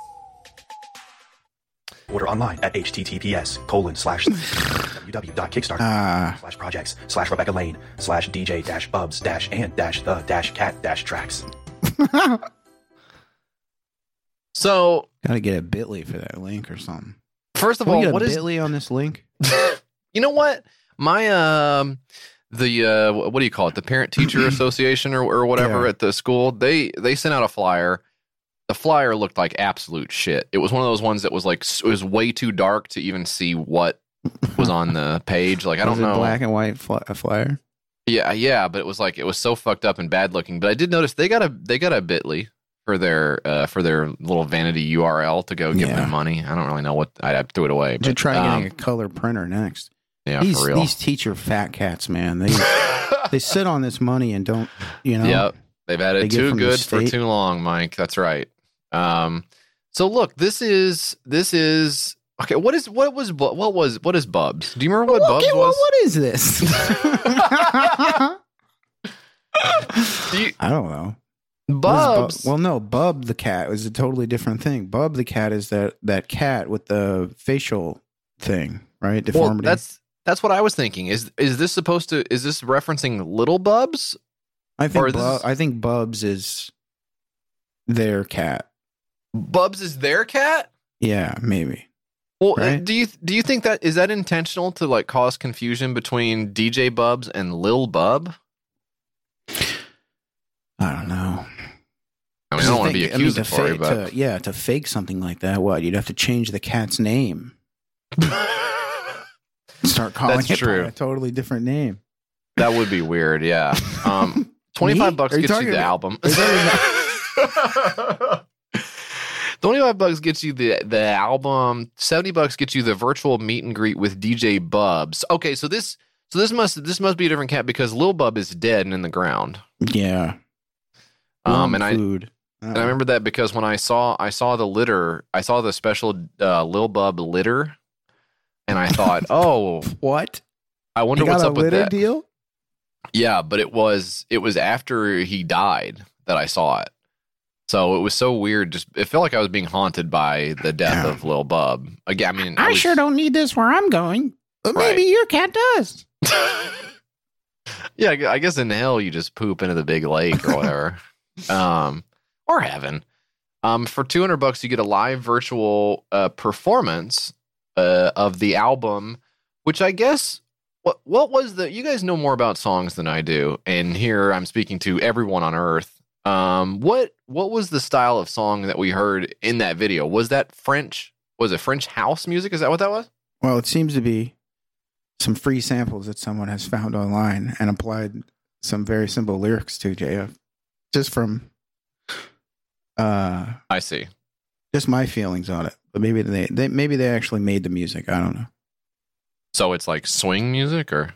Order online at https://www.kickstarter/projects/Rebecca Lane/DJ-Bubs-and-the-cat-tracks. So gotta get a Bitly for that link or something. First of all, what is Bitly on this link? You know what? My what do you call it? The Parent Teacher Association or whatever at the school. They sent out a flyer. The flyer looked like absolute shit. It was one of those ones that was like it was way too dark to even see what was on the page. Like I don't know, black and white flyer. Yeah, but it was like it was so fucked up and bad looking. But I did notice they got a Bitly for their little vanity URL to go give them money. I don't really know what I threw it away. But try getting a color printer next. Yeah, for real. These teacher fat cats, man. They sit on this money and don't, Yep, they've had it too good for too long, Mike. That's right. So look, this is okay. What is Bubs? Do you remember what Bubs was? Well, what is this? I don't know. Bubs. No, Bub the cat is a totally different thing. Bub the cat is that cat with the facial thing, right? Deformity. Well, that's what I was thinking. Is this referencing little Bubs? I think Bubs is their cat. Bubs is their cat? Yeah, maybe. Well, right? do you think that is that intentional to like cause confusion between DJ Bubs and Lil Bub? I don't know. I mean, I don't want to be accusatory, but to fake something like that, what you'd have to change the cat's name. Start calling it by a totally different name. That would be weird. Yeah. $25 gets you the album. $25 gets you the album. $70 gets you the virtual meet and greet with DJ Bubs. Okay, so this must be a different cat because Lil Bub is dead and in the ground. Yeah. And I remember that because when I saw the litter, I saw the special Lil Bub litter, and I thought, oh, what? I wonder what's up with that litter deal. Yeah, but it was after he died that I saw it. So it was so weird. Just it felt like I was being haunted by the death of Lil Bub. Again, I mean, I sure don't need this where I'm going, but maybe your cat does. Yeah, I guess in hell you just poop into the big lake or whatever, or heaven. For $200 you get a live virtual performance of the album, which I guess. What was you guys know more about songs than I do, and here I'm speaking to everyone on Earth. What was the style of song that we heard in that video? Was that French? Was it French house music? Is that what that was? Well, it seems to be some free samples that someone has found online and applied some very simple lyrics to, JF. Just from I see. Just my feelings on it. But maybe they actually made the music. I don't know. So it's like swing music or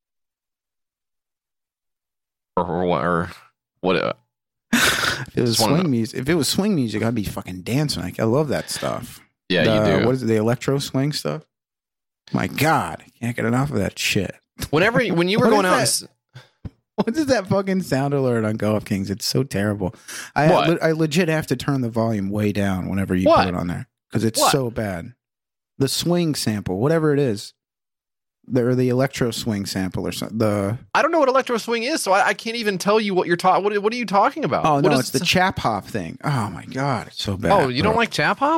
what? If it was swing music, I'd be fucking dancing. Like, I love that stuff. Yeah, you do. What is it, the electro swing stuff? My God, I can't get enough of that shit. When you were going out, what is that fucking sound alert on Go Up Kings? It's so terrible. I legit have to turn the volume way down whenever you put it on there because it's so bad. The swing sample, whatever it is. Or the electro swing sample or something. I don't know what electro swing is, so I can't even tell you what you're talking. What are you talking about? Oh, no, it's the chap hop thing. Oh, my God. It's so bad. Oh, you don't like chap hop?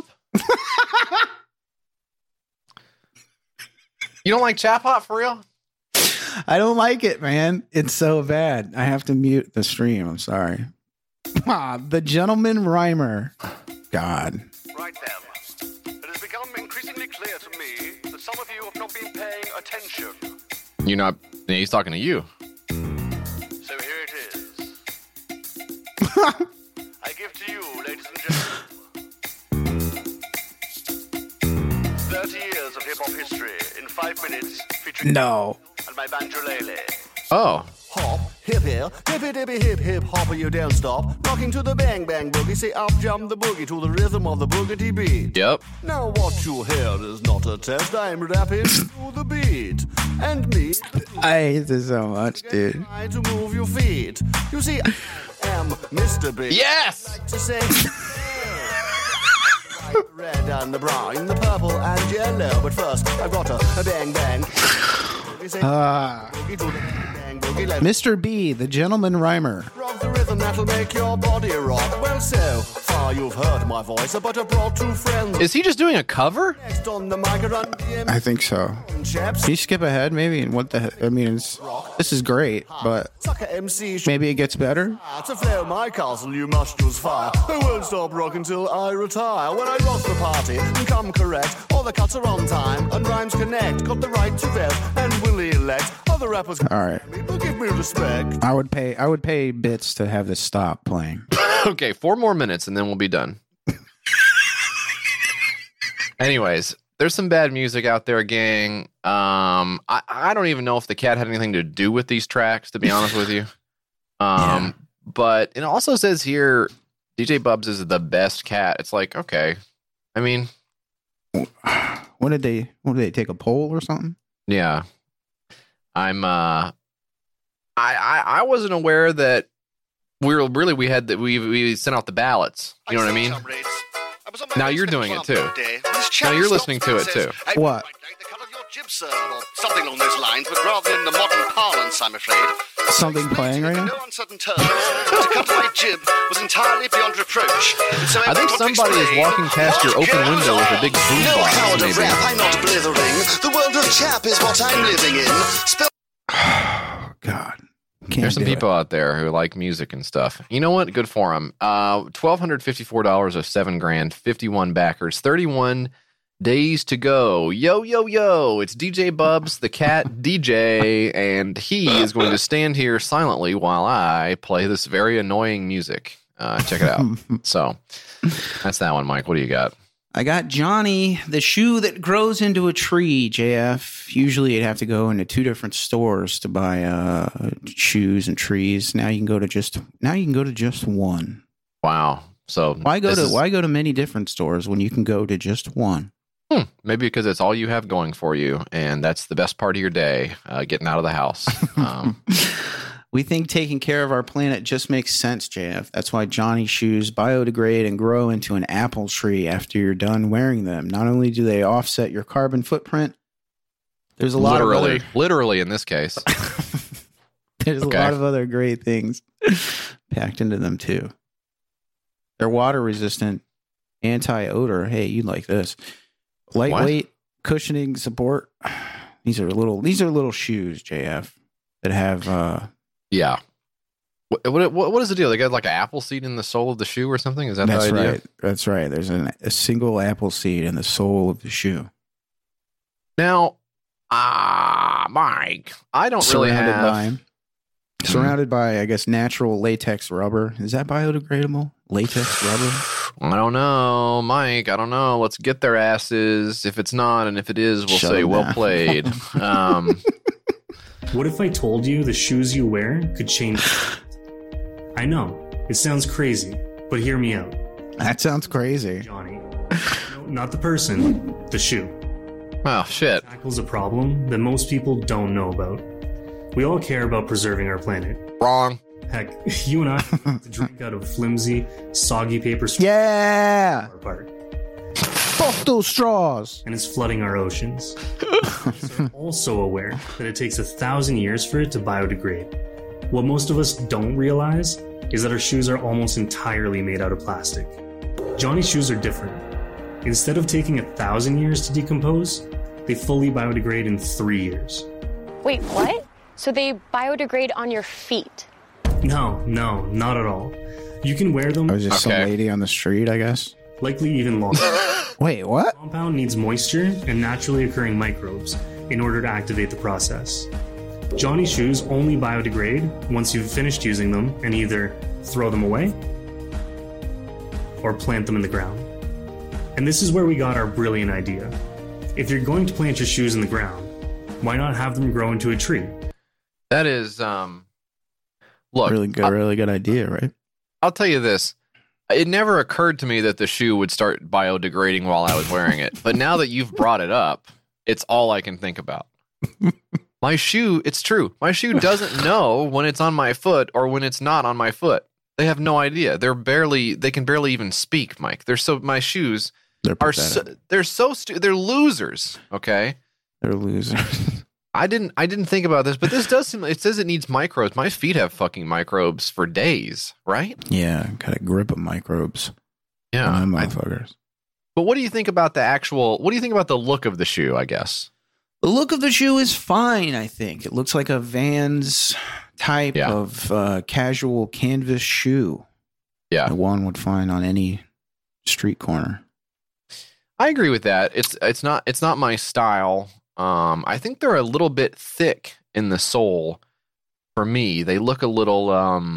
You don't like chap hop for real? I don't like it, man. It's so bad. I have to mute the stream. I'm sorry. The Gentleman Rhymer. God. Right then. It has become increasingly clear to me that some of you have not been paying attention. You're not. He's talking to you. So here it is. I give to you, ladies and gentlemen, 30 years of hip-hop history in 5 minutes featuring and my banjolele. Oh. Hop, hip hip, hippy dippy hip hip hopper, you don't stop. Rocking to the bang bang boogie, say up jump the boogie to the rhythm of the boogity beat. Yep. Now what you hear is not a test, I'm rapping to the beat. And me, I hate this so much, dude. Try to move your feet. You see, I am Mr. Big. Yes! I like to say the red and the brown, the purple and yellow. But first, I've got a bang bang. Mr. B, the Gentleman Rhymer. Rock the rhythm that'll make your body rock. Well, so far you've heard my voice, but I brought 2 friends. Is he just doing a cover? Next on the microphone, I think so. Can you skip ahead, maybe? And what the heck? I mean, this is great, but maybe it gets better. To flow my castle, you must use fire. I won't stop rocking till I retire. When I rock the party and come correct, all the cuts are on time and rhymes connect. Got the right to vote and will elect. Other rappers, all right. Give me respect. I would pay bits to have this stop playing. Okay, 4 more minutes and then we'll be done. Anyways, there's some bad music out there, gang. I don't even know if the cat had anything to do with these tracks, to be honest with you. But it also says here, DJ Bubs is the best cat. It's like, okay. I mean, what did they take a poll or something? Yeah. I wasn't aware that we sent out the ballots. You know what I mean? Now you're doing it too. Now you're listening to it too. What? Or something along those lines, but rather in the modern parlance, I'm afraid. something playing right now? No uncertain terms. To cut my jib was entirely beyond reproach. So I think somebody is walking past your open window with a big No boombox. coward of Maybe. rap, I'm not blithering. The world of chap is what I'm living in. God. There's some people out there who like music and stuff. You know what? Good for them. $1,254 of $7,000, 51 backers, 31 days to go. Yo, yo, yo. It's DJ Bubs, the cat DJ, and he is going to stand here silently while I play this very annoying music. Check it out. So that's that one, Mike. What do you got? I got Johnny, the shoe that grows into a tree, JF. Usually you'd have to go into 2 different stores to buy shoes and trees. Now you can go to just one. Wow. So why go to many different stores when you can go to just one? Maybe because it's all you have going for you, and that's the best part of your day, getting out of the house. We think taking care of our planet just makes sense, JF. That's why Johnny's shoes biodegrade and grow into an apple tree after you're done wearing them. Not only do they offset your carbon footprint, there's a lot of literally in this case. There's a lot of other great things packed into them too. They're water resistant, anti-odor. Hey, you'd like this. Lightweight, cushioning support. These are little shoes, JF, that have yeah. What is the deal? They got like an apple seed in the sole of the shoe or something? Is that the idea? Right. That's right. There's a single apple seed in the sole of the shoe. Now, Mike, I don't really have... Surrounded by, I guess, natural latex rubber. Is that biodegradable? Latex rubber? I don't know, Mike. I don't know. Let's get their asses. If it's not, and if it is, we'll say, well played. What if I told you the shoes you wear could change? I know, it sounds crazy, but hear me out. That sounds crazy. Johnny. No, not the person, the shoe. Oh, shit. It tackles a problem that most people don't know about. We all care about preserving our planet. Wrong. Heck, you and I have to drink out of flimsy, soggy paper straws. Yeah! Apart. Fuck those straws! And it's flooding our oceans. We're also aware that it takes 1,000 years for it to biodegrade. What most of us don't realize is that our shoes are almost entirely made out of plastic. Johnny's shoes are different. Instead of taking 1,000 years to decompose, they fully biodegrade in 3 years. Wait, what? So they biodegrade on your feet? No, not at all. You can wear them... I was just some lady on the street, I guess. Likely even longer. Wait, what? The compound needs moisture and naturally occurring microbes in order to activate the process. Johnny's shoes only biodegrade once you've finished using them and either throw them away or plant them in the ground. And this is where we got our brilliant idea. If you're going to plant your shoes in the ground, why not have them grow into a tree? That is, look. Really good idea, right? I'll tell you this. It never occurred to me that the shoe would start biodegrading while I was wearing it. But now that you've brought it up, it's all I can think about. My shoe, it's true. My shoe doesn't know when it's on my foot or when it's not on my foot. They have no idea. They can barely even speak, Mike. My shoes they're losers, okay? They're losers. I didn't think about this, but this does seem. It says it needs microbes. My feet have fucking microbes for days, right? Yeah, got a grip of microbes. Yeah, motherfuckers. But what do you think about what do you think about the look of the shoe? I guess the look of the shoe is fine. I think it looks like a Vans type of casual canvas shoe. Yeah, that one would find on any street corner. I agree with that. It's not my style. I think they're a little bit thick in the sole for me. They look a little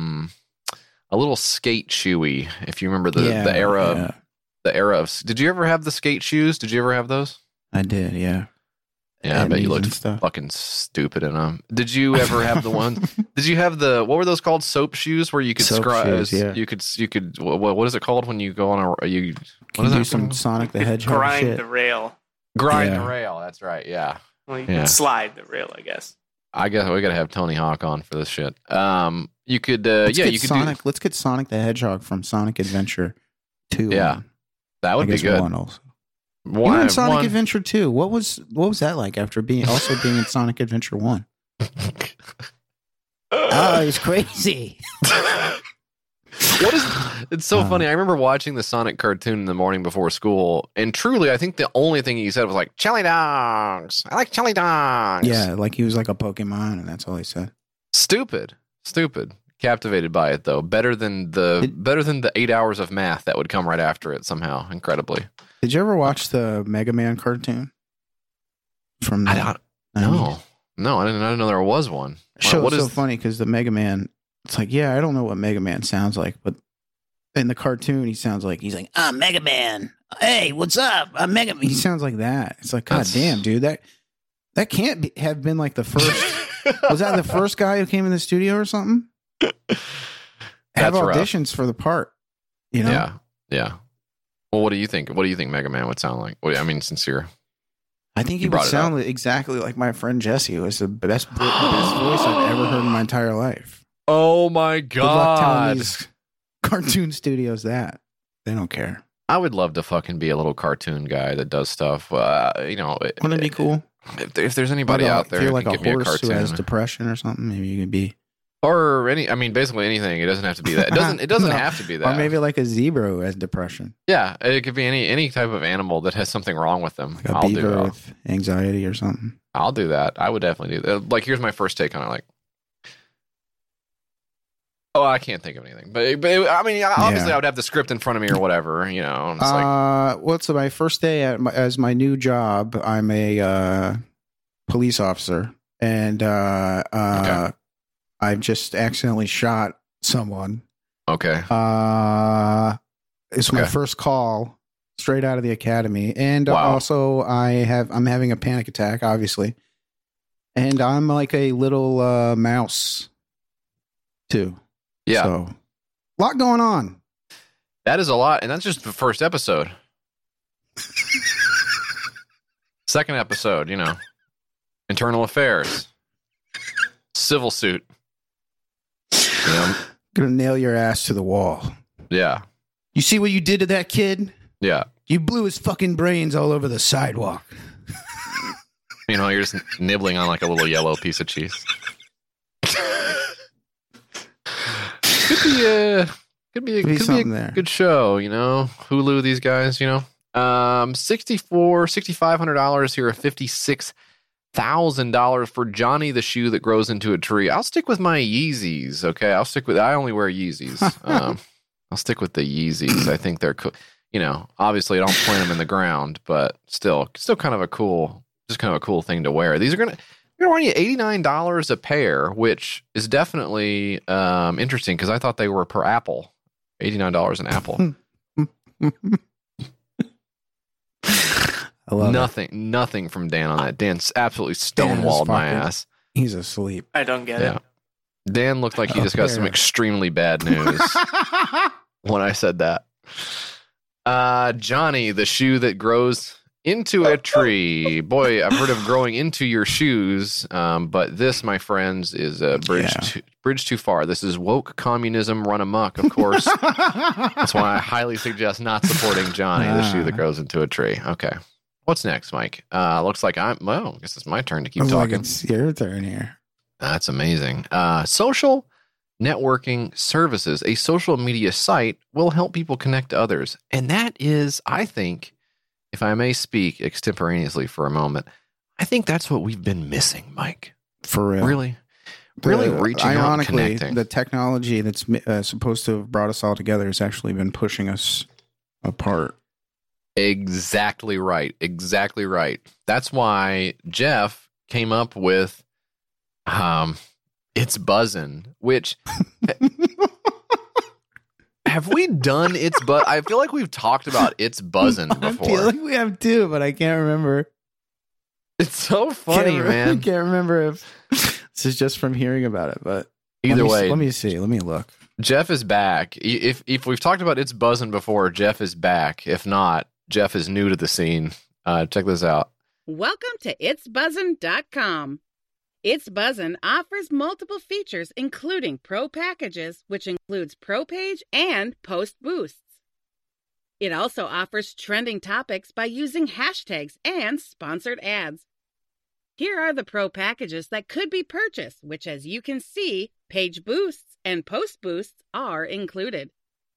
skate shoey. If you remember the era of. Did you ever have the skate shoes? Did you ever have those? I did. Yeah. Yeah, I bet you looked fucking stupid in them. Did you ever have the one? Did you have what were those called? Soap shoes where you could scratch? Yeah. You could. What is it called when you go on you do some Sonic the Hedgehog grind shit. The rail. Grind the rail. That's right. Yeah. Well, you can slide the rail, I guess. I guess we gotta have Tony Hawk on for this shit. You could. Let's get Sonic the Hedgehog from Sonic Adventure 2. Yeah, that would be good. One also. You were in Sonic Adventure 2. What was that like after being in Sonic Adventure 1? Oh, he's crazy. It's so funny. I remember watching the Sonic cartoon in the morning before school, and truly, I think the only thing he said was like, chili dogs. I like chili dogs. Yeah, like he was like a Pokemon, and that's all he said. Stupid. Captivated by it, though. Better than the 8 hours of math that would come right after it somehow, incredibly. Did you ever watch the Mega Man cartoon? No, I didn't know there was one. What is so funny because the Mega Man, it's like, yeah, I don't know what Mega Man sounds like, but in the cartoon, he's like, I'm Mega Man. Hey, what's up? I'm Mega Man. He sounds like that. It's like, God damn, dude, that can't have been like the first. Was that the first guy who came in the studio or something? Have auditions rough for the part, you know? Yeah. Well, what do you think? What do you think Mega Man would sound like? Sincere. I think he would sound exactly like my friend Jesse, who was the best voice I've ever heard in my entire life. Oh my God. Good luck telling these cartoon studios that. They don't care. I would love to fucking be a little cartoon guy that does stuff. Wouldn't it be cool? If there's anybody out there who can give me a cartoon who has depression or something, maybe you could be. Or basically anything. It doesn't have to be that. It doesn't have to be that. Or maybe like a zebra who has depression. Yeah, it could be any type of animal that has something wrong with them. Like a beaver with anxiety or something. I'll do that. I would definitely do that. Like, here's my first take on it. I can't think of anything. But obviously I would have the script in front of me or whatever, you know. It's so my first day as my new job, I'm a police officer. And okay. I've just accidentally shot someone. Okay. It's my first call straight out of the academy. And also I'm having a panic attack, obviously. And I'm like a little mouse too. Yeah. So a lot going on. That is a lot. And that's just the first episode. Second episode, internal affairs, civil suit. Gonna nail your ass to the wall. Yeah. You see what you did to that kid? Yeah. You blew his fucking brains all over the sidewalk. You're just nibbling on like a little yellow piece of cheese. Could be a good show, Hulu, these guys, $6,500 here, $56,000 for Johnny the shoe that grows into a tree. I'll stick with my Yeezys, okay? I only wear Yeezys. I'll stick with the Yeezys. I think they're cool. Obviously I don't plant them in the ground, but still kind of a cool thing to wear. These are going to run you $89 a pair, which is definitely interesting because I thought they were per apple. $89 an apple. I love nothing from Dan on that. Dan's absolutely stonewalled my ass. He's asleep. I don't get it. Dan looked like he just got some extremely bad news when I said that. Johnny, the shoe that grows into a tree. Boy, I've heard of growing into your shoes, but this, my friends, is a bridge too far. This is woke communism run amok, of course. That's why I highly suggest not supporting Johnny, the shoe that grows into a tree. Okay. What's next, Mike? Looks like I guess it's my turn to keep talking. Like it's your turn here. That's amazing. Social networking services, a social media site, will help people connect to others. And that is, I think, if I may speak extemporaneously for a moment, I think that's what we've been missing, Mike. For real. Really reaching out and connecting. Ironically, the technology that's supposed to have brought us all together has actually been pushing us apart. Exactly right. That's why Jeff came up with It's Buzzin', which... Have we done It's Buzz? I feel like we've talked about It's Buzzin' before. I feel like we have too, but I can't remember. It's so funny, man. I can't remember if this is just from hearing about it, but either way, let me see. Let me look. Jeff is back. If we've talked about It's Buzzin' before, Jeff is back. If not, Jeff is new to the scene. Check this out. Welcome to itsbuzzin.com. It's Buzzin' offers multiple features, including Pro Packages, which includes Pro Page and Post Boosts. It also offers trending topics by using hashtags and sponsored ads. Here are the pro packages that could be purchased, which, as you can see, page boosts and post boosts are included.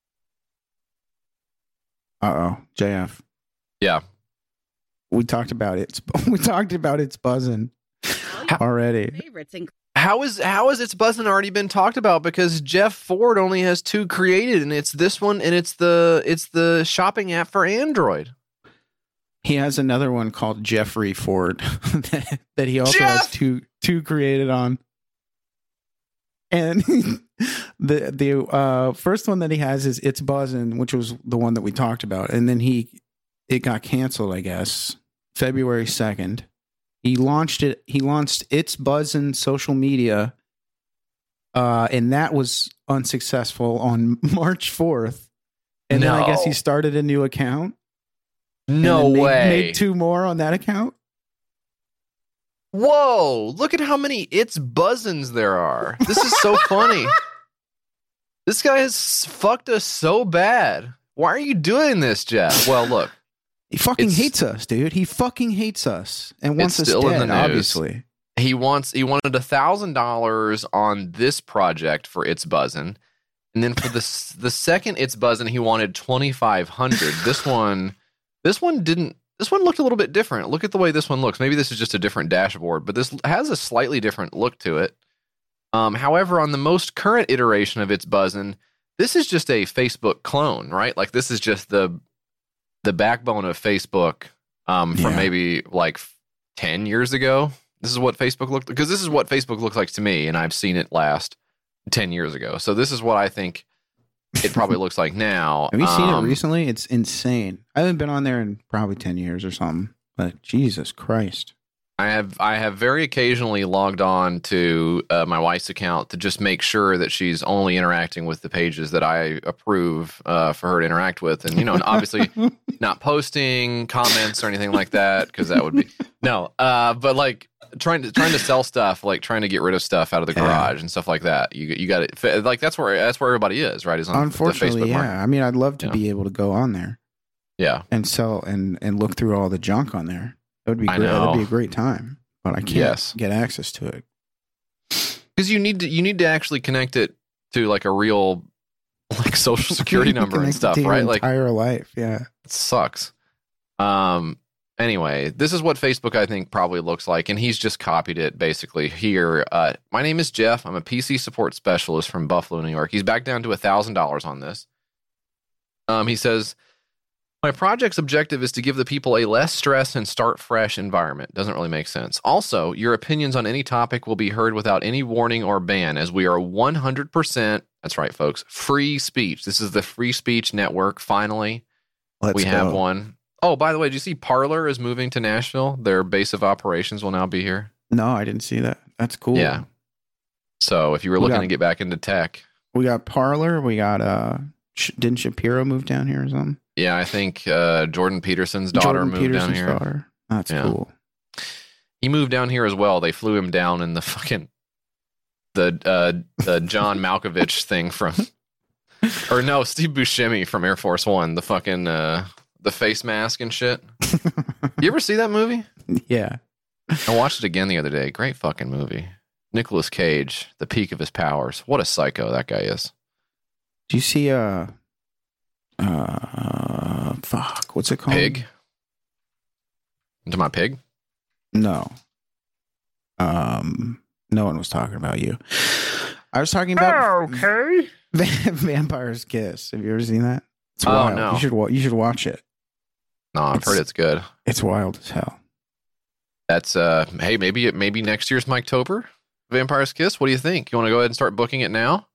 Uh-oh, JF. Yeah. We talked about it. We talked about It's Buzzin' already. How is It's Buzzin' already been talked about? Because Jeff Ford only has 2 created, and it's this one, and it's the shopping app for Android. He has another one called Jeffrey Ford that he also has two created on. And the first one that he has is It's Buzzin', which was the one that we talked about. And then it got canceled, I guess, February 2nd. He launched It's Buzzin' social media, and that was unsuccessful on March 4th. And then I guess he started a new account. No way. Made 2 more on that account. Whoa, look at how many It's Buzzins there are. This is so funny. This guy has fucked us so bad. Why are you doing this, Jeff? Well, look. He fucking hates us, dude. He fucking hates us and wants us still dead, in the news. Obviously. He wanted $1,000 on this project for It's Buzzin'. And then for the second It's Buzzin', he wanted $2,500. This one looked a little bit different. Look at the way this one looks. Maybe this is just a different dashboard, but this has a slightly different look to it. However, on the most current iteration of It's Buzzin', this is just a Facebook clone, right? Like this is just the backbone of Facebook from maybe like 10 years ago. This is what Facebook looked, because this is what Facebook looks like to me, and I've seen it last 10 years ago. So this is what I think it probably looks like now. Have you seen it recently? It's insane. I haven't been on there in probably 10 years or something, but Jesus Christ. I have very occasionally logged on to my wife's account to just make sure that she's only interacting with the pages that I approve for her to interact with. And, obviously not posting comments or anything like that, because that would be but like trying to sell stuff, like trying to get rid of stuff out of the garage and stuff like that. You got it. Like that's where everybody is, right? Is on Unfortunately, the Facebook market. I mean, I'd love to be able to go on there. Yeah. And sell and look through all the junk on there. That would be great. That'd be a great time, but I can't get access to it because you need to actually connect it to like a real like social security number and stuff, right? Like entire life, yeah. It sucks. Anyway, this is what Facebook I think probably looks like, and he's just copied it basically here. My name is Jeff. I'm a PC support specialist from Buffalo, New York. He's back down to $1,000 on this. He says, my project's objective is to give the people a less stress and start fresh environment. Doesn't really make sense. Also, your opinions on any topic will be heard without any warning or ban, as we are 100%, that's right, folks, free speech. This is the Free Speech Network. Finally, we have one. Oh, by the way, did you see Parler is moving to Nashville? Their base of operations will now be here. No, I didn't see that. That's cool. Yeah. So if you were looking to get back into tech. We got Parler. We got, didn't Shapiro move down here or something? Yeah, I think Jordan Peterson's daughter moved down here. Daughter. That's cool. He moved down here as well. They flew him down in the fucking the John Malkovich thing from, or no, Steve Buscemi from Air Force One. The fucking the face mask and shit. You ever see that movie? Yeah, I watched it again the other day. Great fucking movie. Nicolas Cage, the peak of his powers. What a psycho that guy is. Do you see what's it called? Pig? Into my pig? No. No one was talking about you. I was talking about Vampire's Kiss. Have you ever seen that? It's wild. No. You should watch it. No, I've heard it's good. It's wild as hell. That's hey, maybe next year's Mike-tober, Vampire's Kiss. What do you think? You want to go ahead and start booking it now?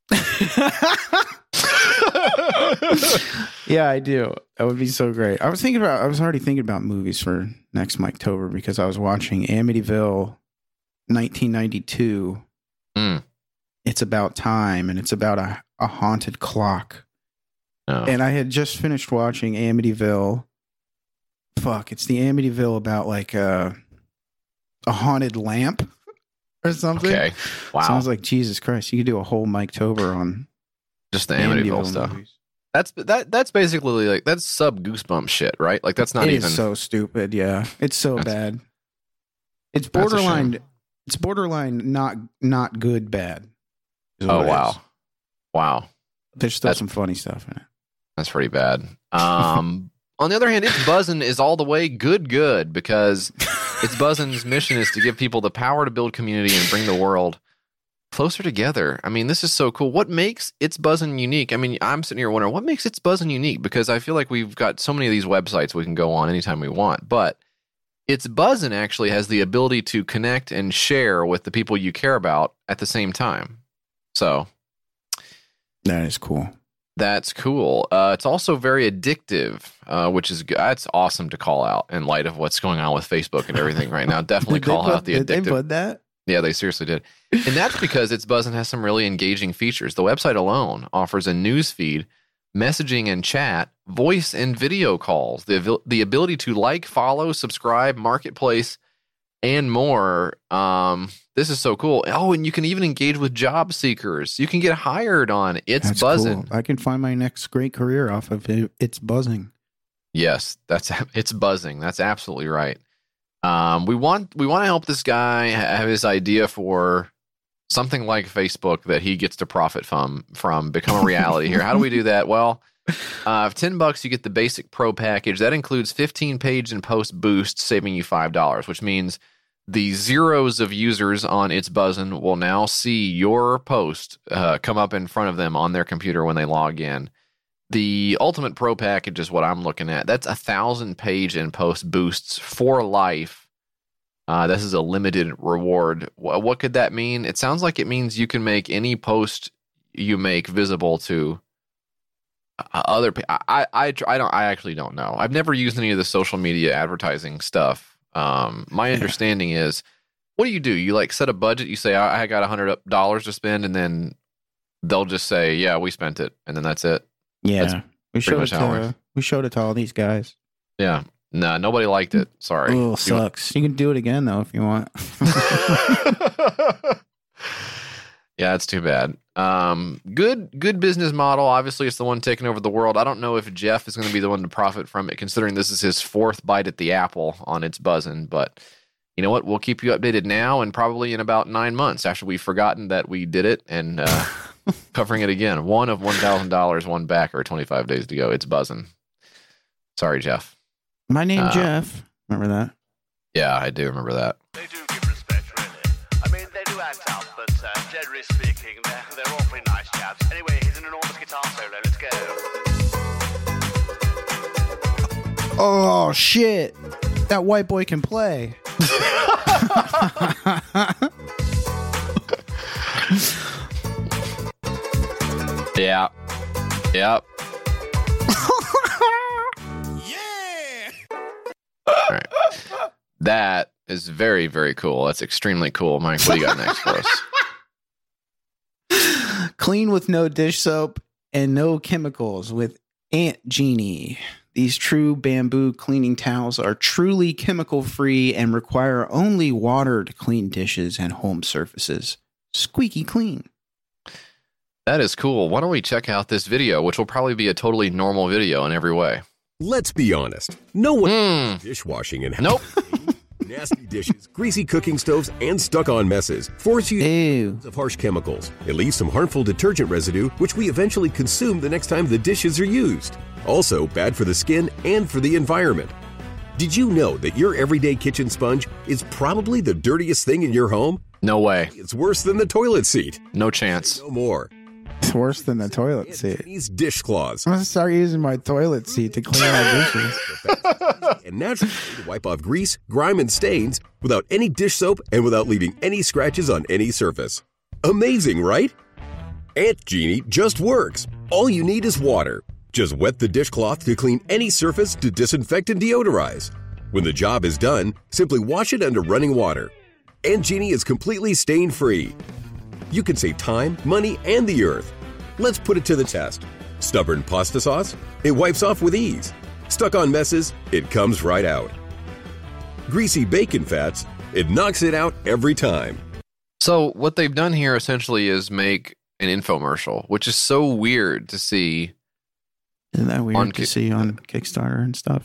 Yeah, I do. That would be so great. I was already thinking about movies for next Mike-tober because I was watching Amityville 1992. It's about time, and it's about a haunted clock. Oh. And I had just finished watching Amityville. It's the Amityville about like a haunted lamp or something. Okay. Wow. So I was like, Jesus Christ, you could do a whole Mike-tober on just the Amityville stuff. Movies. That's basically like that's sub Goosebumps shit, right? Like that's not even so stupid. Yeah, it's so bad. It's borderline. It's borderline not good bad. Oh wow, wow. There's still some funny stuff in it. That's pretty bad. On the other hand, It's Buzzin' is all the way good because It's Buzzin's mission is to give people the power to build community and bring the world closer together. I mean, this is so cool. What makes It's Buzzin' unique? I mean, I'm sitting here wondering what makes It's Buzzin' unique, because I feel like we've got so many of these websites we can go on anytime we want, but It's Buzzin' actually has the ability to connect and share with the people you care about at the same time. So that is cool. That's cool. It's also very addictive, which is good. That's awesome to call out in light of what's going on with Facebook and everything right now. Definitely call out the addictive. Did they put that? Yeah, they seriously did. And that's because It's Buzzin' has some really engaging features. The website alone offers a news feed, messaging and chat, voice and video calls, the ability to like, follow, subscribe, marketplace, and more. This is so cool. Oh, and you can even engage with job seekers. You can get hired on It's Buzzin'. Cool. I can find my next great career off of It's Buzzing. Yes, It's Buzzing. That's absolutely right. We want to help this guy have his idea for something like Facebook that he gets to profit from become a reality here. How do we do that? Well, $10 you get the basic pro package. That includes 15 page and post boosts, saving you $5, which means the zeros of users on It's Buzzin' will now see your post come up in front of them on their computer when they log in. The Ultimate Pro package is what I'm looking at. That's 1,000 page and post boosts for life. This is a limited reward. What could that mean? It sounds like it means you can make any post you make visible to other people. I actually don't know. I've never used any of the social media advertising stuff. My understanding is, what do? You like set a budget. You say, I got $100 to spend, and then they'll just say, yeah, we spent it. And then that's it. Yeah. We showed it to all these guys. Yeah. No, nobody liked it. Sorry. Oh, sucks. You can do it again though, if you want. Yeah, it's too bad. Good business model. Obviously, it's the one taking over the world. I don't know if Jeff is going to be the one to profit from it, considering this is his fourth bite at the apple on It's Buzzin'. But you know what? We'll keep you updated now and probably in about 9 months after we've forgotten that we did it and covering it again. One of $1,000, one backer, 25 days to go. It's Buzzin'. Sorry, Jeff. My name's Jeff. Remember that? Yeah, I do remember that. They do give respect, really. I mean, they do act up, but generally speaking, they're awfully nice chaps. Anyway, here's an enormous guitar solo. Let's go. Oh, shit. That white boy can play. Yeah. Yep. All right. That is very, very cool. That's extremely cool. Mike, what do you got next for us? Clean with no dish soap and no chemicals with Aunt Genie. These true bamboo cleaning towels are truly chemical free and require only water to clean dishes and home surfaces. Squeaky clean. That is cool. Why don't we check out this video, which will probably be a totally normal video in every way. Let's be honest. No one dishwashing and nasty dishes, greasy cooking stoves, and stuck-on messes force you of harsh chemicals. It leaves some harmful detergent residue, which we eventually consume the next time the dishes are used. Also, bad for the skin and for the environment. Did you know that your everyday kitchen sponge is probably the dirtiest thing in your home? No way. It's worse than the toilet seat. No chance. No more. It's worse than the toilet seat. These dishcloths. I'm going to start using my toilet seat to clean my dishes. And naturally to wipe off grease, grime, and stains without any dish soap and without leaving any scratches on any surface. Amazing, right? Aunt Genie just works. All you need is water. Just wet the dishcloth to clean any surface to disinfect and deodorize. When the job is done, simply wash it under running water. Aunt Genie is completely stain-free. You can save time, money, and the earth. Let's put it to the test. Stubborn pasta sauce? It wipes off with ease. Stuck on messes? It comes right out. Greasy bacon fats? It knocks it out every time. So what they've done here essentially is make an infomercial, which is so weird to see. Isn't that weird to see on Kickstarter and stuff?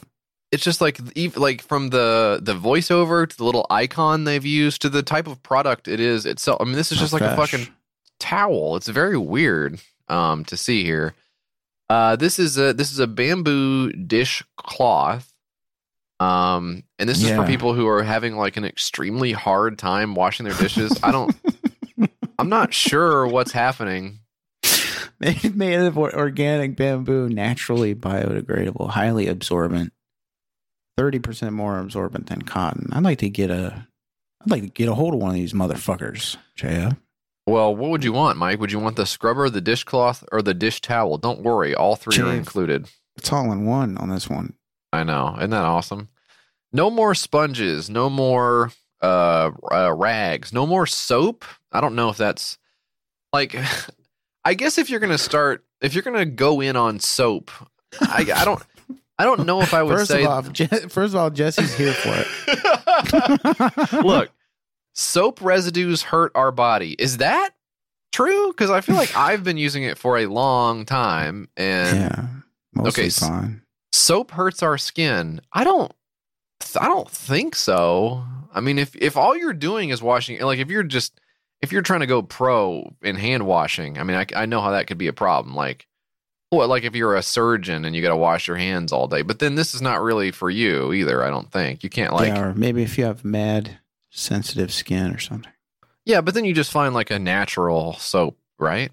it's just like from the voiceover to the little icon they've used to the type of product it is itself. I mean, this is just like a fucking towel. It's very weird to see here. This is a bamboo dishcloth. And this is for people who are having like an extremely hard time washing their dishes. I'm not sure what's happening. Made of organic bamboo, naturally biodegradable, highly absorbent, 30% more absorbent than cotton. I'd like to get a hold of one of these motherfuckers, JF. Well, what would you want, Mike? Would you want the scrubber, the dishcloth, or the dish towel? Don't worry, all three are included. It's all in one on this one. I know. Isn't that awesome? No more sponges, no more rags, no more soap. I don't know if that's like, I guess if you're going to go in on soap, I don't know if I would say. First of all, Jesse's here for it. Look, soap residues hurt our body. Is that true? Because I feel like I've been using it for a long time, and mostly fine. Soap hurts our skin. I don't think so. I mean, if all you're doing is washing, like if you're trying to go pro in hand washing, I mean, I know how that could be a problem. Like if you're a surgeon and you got to wash your hands all day, but then this is not really for you either. I don't think you can't or maybe if you have mad sensitive skin or something. Yeah, but then you just find like a natural soap, right?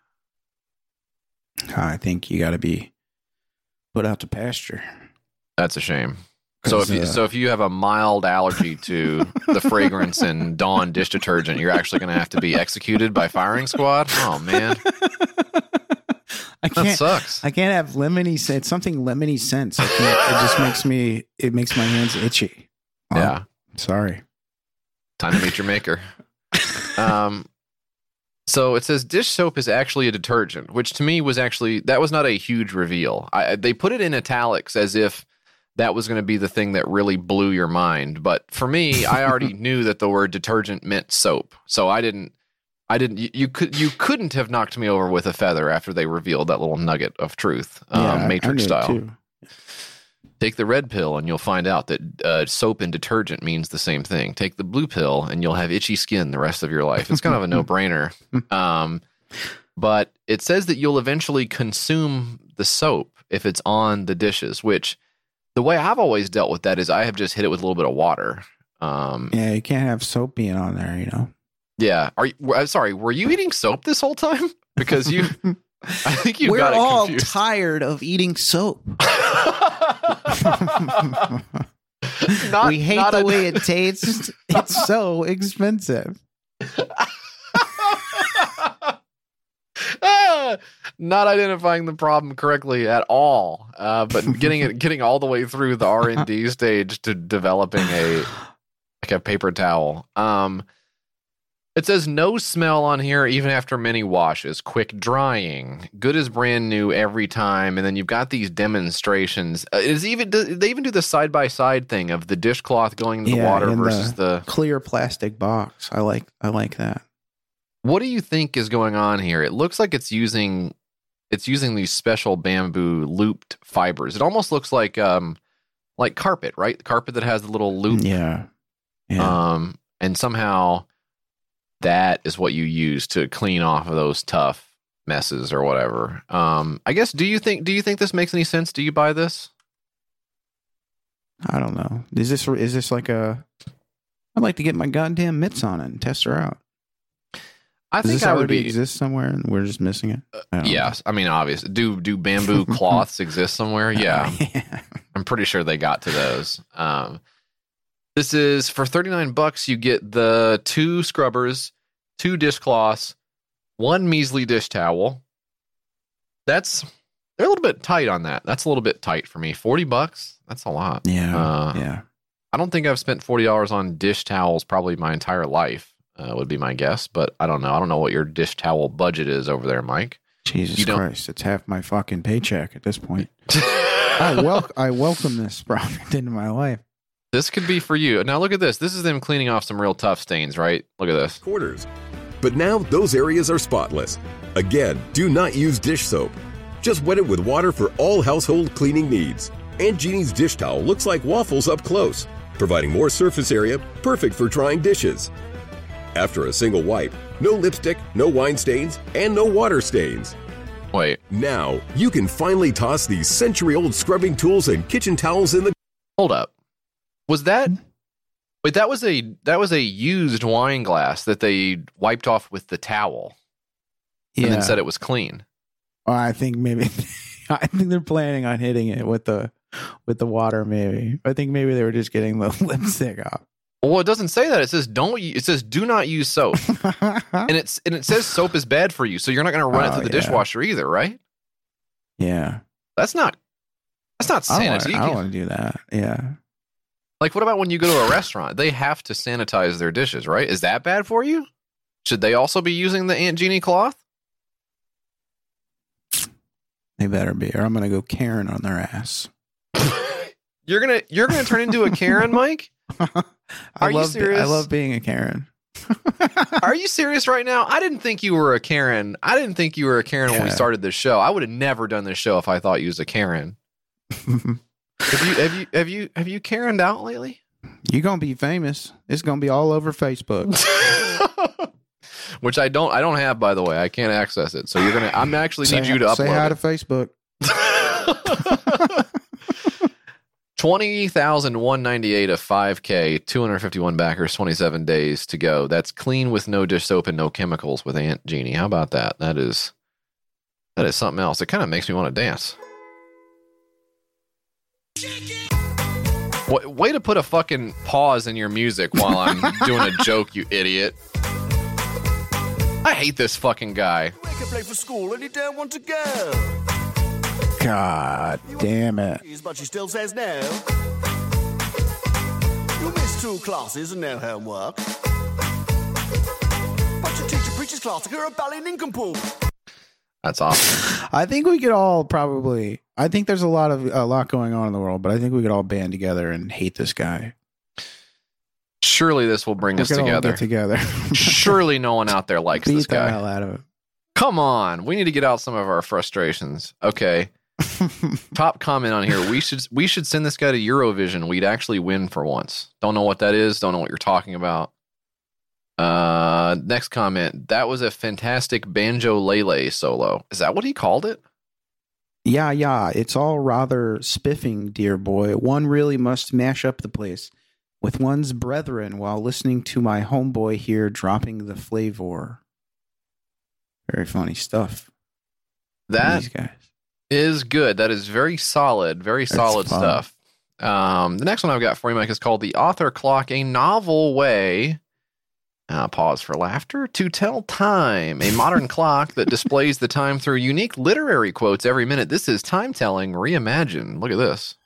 I think you got to be put out to pasture. That's a shame. So if you have a mild allergy to the fragrance in Dawn dish detergent, you're actually going to have to be executed by firing squad. Oh man, that sucks. I can't have lemony scent. It's something lemony scents. It just makes my hands itchy. Oh, yeah, sorry. Time to meet your maker. So it says dish soap is actually a detergent, which to me that was not a huge reveal. They put it in italics as if that was going to be the thing that really blew your mind. But for me, I already knew that the word detergent meant soap. So you couldn't have knocked me over with a feather after they revealed that little nugget of truth, Matrix style. Too. Take the red pill and you'll find out that soap and detergent means the same thing. Take the blue pill and you'll have itchy skin the rest of your life. It's kind of a no-brainer. But it says that you'll eventually consume the soap if it's on the dishes, which the way I've always dealt with that is I have just hit it with a little bit of water. You can't have soap being on there, you know? Yeah. Sorry, were you eating soap this whole time? Because I think you got it confused. We're all tired of eating soap. We hate the way it tastes. It's so expensive. Not identifying the problem correctly at all, but getting all the way through the R&D stage to developing a paper towel. It says no smell on here even after many washes, quick drying, good as brand new every time, and then you've got these demonstrations. They even do the side-by-side thing of the dishcloth going into the water versus the clear plastic box. I like that. What do you think is going on here? It looks like it's using these special bamboo looped fibers. It almost looks like carpet, right? Carpet that has the little loop. Yeah. And somehow that is what you use to clean off of those tough messes or whatever. I guess do you think this makes any sense? Do you buy this? I don't know. Is this like I'd like to get my goddamn mitts on it and test her out. I think I would exist somewhere and we're just missing it. Yes. I mean, obviously. Do bamboo cloths exist somewhere? Yeah. I'm pretty sure they got to those. This is for $39. You get the 2 scrubbers, 2 dishcloths, 1 measly dish towel. They're a little bit tight on that. That's a little bit tight for me. $40. That's a lot. Yeah. I don't think I've spent $40 on dish towels probably my entire life. Would be my guess, but I don't know. I don't know what your dish towel budget is over there, Mike. Jesus Christ, it's half my fucking paycheck at this point. I welcome this product into my life. This could be for you. Now look at this. This is them cleaning off some real tough stains, right? Look at this. Quarters. But now those areas are spotless. Again, do not use dish soap. Just wet it with water for all household cleaning needs. Aunt Jeannie's dish towel looks like waffles up close, providing more surface area, perfect for drying dishes. After a single wipe, no lipstick, no wine stains, and no water stains. Wait. Now, you can finally toss these century-old scrubbing tools and kitchen towels in the... Hold up. Was that... Wait, that was a used wine glass that they wiped off with the towel. And then said it was clean. Well, I think they're planning on hitting it with the water, maybe. I think maybe they were just getting the lipstick off. Well, it doesn't say that. It says do not use soap. and it says soap is bad for you, so you're not going to run it through the dishwasher either, right? Yeah. That's not sanitary. I don't want to do that. Yeah. Like, what about when you go to a restaurant? They have to sanitize their dishes, right? Is that bad for you? Should they also be using the Aunt Jeannie cloth? They better be, or I'm gonna go Karen on their ass. You're gonna turn into a Karen, Mike? Are you serious? I love being a Karen. Are you serious right now? I didn't think you were a Karen. When we started this show. I would have never done this show if I thought you was a Karen. Have you Karened out lately? You're gonna be famous. It's gonna be all over Facebook. Which I don't have, by the way. I can't access it. So I'm actually need you to upload. Say hi to Facebook. 20,198 of 5K, 251 backers, 27 days to go. That's clean with no dish soap and no chemicals with Aunt Jeannie. How about that? That is something else. It kind of makes me want to dance. Way to put a fucking pause in your music while I'm doing a joke, you idiot. I hate this fucking guy. Wake up late for school and you don't want to go. God damn it. But she still says no. You missed 2 classes and no homework. But your teacher preaches class like you're a ballet nincompoop. That's awesome. I think we could all probably... I think there's a lot going on in the world, but I think we could all band together and hate this guy. Surely this will bring us together. Get together. Surely no one out there likes this guy. Beat the hell out of him. Come on. We need to get out some of our frustrations. Okay. Top comment on here. We should send this guy to Eurovision. We'd actually win for once. Don't know what that is. Don't know what you're talking about. Next comment. That was a fantastic banjo lele solo. Is that what he called it? Yeah. It's all rather spiffing, dear boy. One really must mash up the place with one's brethren while listening to my homeboy here dropping the flavor. Very funny stuff. That is good. That is very solid. Very solid stuff. The next one I've got for you, Mike, is called The Author Clock, a novel way, pause for laughter, to tell time. A modern clock that displays the time through unique literary quotes every minute. This is time telling reimagined. Look at this.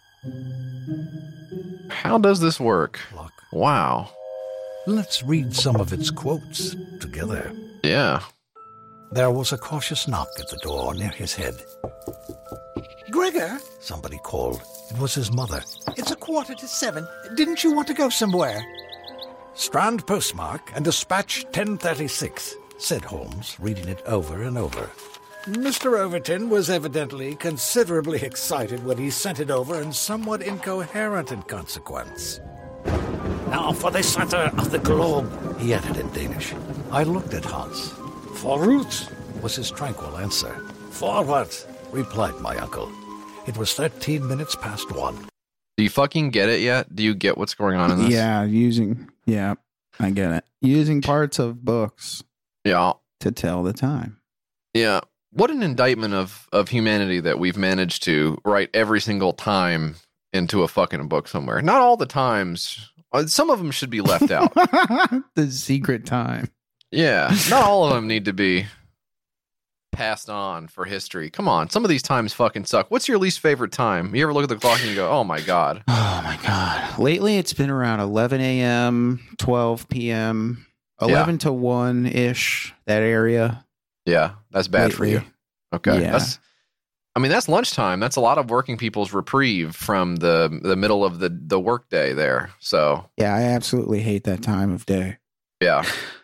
How does this work? Wow. Let's read some of its quotes together. Yeah. There was a cautious knock at the door near his head. Gregor? Somebody called. It was his mother. It's 7:15. Didn't you want to go somewhere? Strand postmark and dispatch 1036, said Holmes, reading it over and over. Mr. Overton was evidently considerably excited when he sent it over and somewhat incoherent in consequence. Now for the center of the globe, he added in Danish. I looked at Hans. Forward, was his tranquil answer. Forward, replied my uncle. It was 13 minutes past 1. Do you fucking get it yet? Do you get what's going on in this? Yeah, I get it. Using parts of books. Yeah. To tell the time. Yeah. What an indictment of humanity that we've managed to write every single time into a fucking book somewhere. Not all the times. Some of them should be left out. The secret time. Yeah. Not all of them need to be passed on for history. Come on. Some of these times fucking suck. What's your least favorite time? You ever look at the clock and you go, oh my God. Oh my God. Lately it's been around 11 a.m., 12 p.m., 11 to 1-ish, that area. Yeah, that's bad for you. Okay. Yeah. That's lunchtime. That's a lot of working people's reprieve from the middle of the workday there. So yeah, I absolutely hate that time of day. Yeah.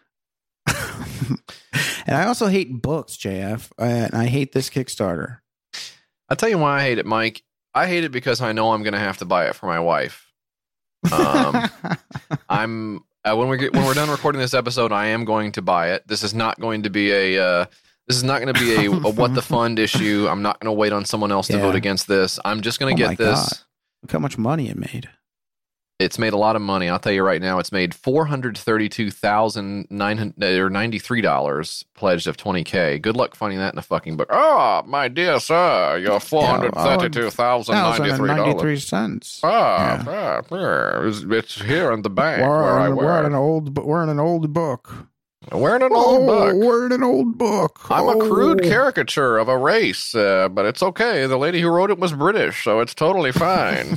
And I also hate books, JF. And I hate this Kickstarter. I'll tell you why I hate it, Mike. I hate it because I know I'm going to have to buy it for my wife. I'm when we're done recording this episode, I am going to buy it. This is not going to be a what the fund issue. I'm not going to wait on someone else to vote against this. I'm just going to get this. God. Look how much money it made. It's made a lot of money. I'll tell you right now, it's made $432,993 pledged of $20K. Good luck finding that in a fucking book. Oh, my dear sir, you're $432,093. It's here in the bank where I work. We're in an old book. We're in an old book. We're in an old book. I'm a crude caricature of a race, but it's okay. The lady who wrote it was British, so it's totally fine.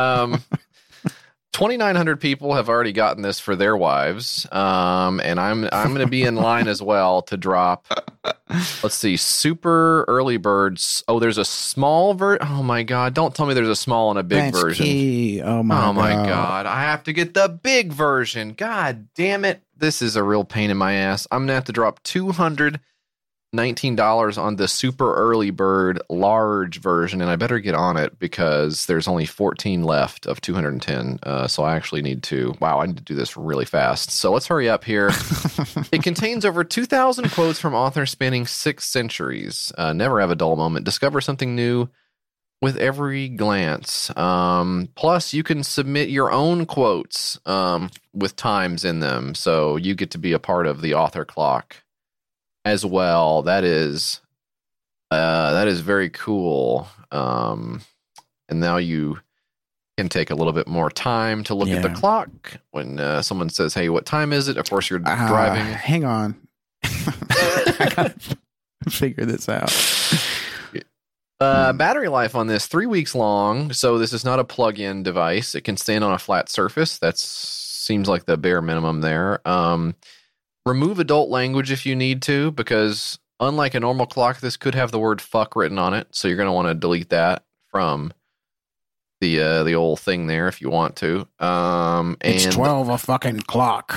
2,900 people have already gotten this for their wives, and I'm going to be in line as well to drop. Let's see, super early birds. Oh, there's a small version. Oh my god! Don't tell me there's a small and a big version. Key. Oh my god! I have to get the big version. God damn it! This is a real pain in my ass. I'm gonna have to drop $219 on the super early bird large version, and I better get on it because there's only 14 left of 210. So I actually need to. Wow, I need to do this really fast. So let's hurry up here. It contains over 2,000 quotes from authors spanning 6 centuries. Never have a dull moment. Discover something new with every glance. Plus, you can submit your own quotes with times in them, so you get to be a part of the author clock as well. That is very cool. And now you can take a little bit more time to look at the clock when someone says, "Hey, what time is it?" Of course, you're driving. Hang on, I gotta figure this out. Battery life on this 3 weeks long, so this is not a plug-in device. It can stand on a flat surface. That seems like the bare minimum there. Remove adult language if you need to, because unlike a normal clock, this could have the word fuck written on it. So you're going to want to delete that from the old thing there if you want to. It's 12 a fucking clock.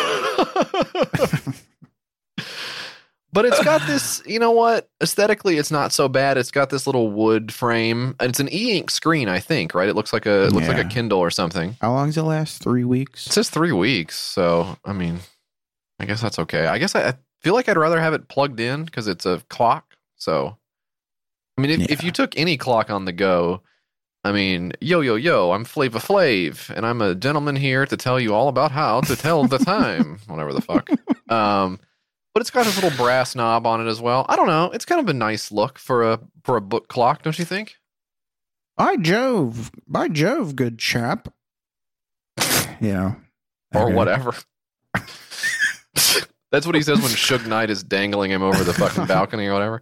But it's got this, you know what? Aesthetically, it's not so bad. It's got this little wood frame, and it's an e-ink screen, I think, right? It looks like a Kindle or something. How long does it last? 3 weeks? It says 3 weeks, so I mean, I guess that's okay. I guess I feel like I'd rather have it plugged in because it's a clock. So, I mean, if you took any clock on the go, I mean, yo, I'm Flava Flav, and I'm a gentleman here to tell you all about how to tell the time, whatever the fuck. But it's got this little brass knob on it as well. I don't know. It's kind of a nice look for a book clock, don't you think? By Jove, good chap. Yeah. Or whatever. That's what he says when Suge Knight is dangling him over the fucking balcony or whatever.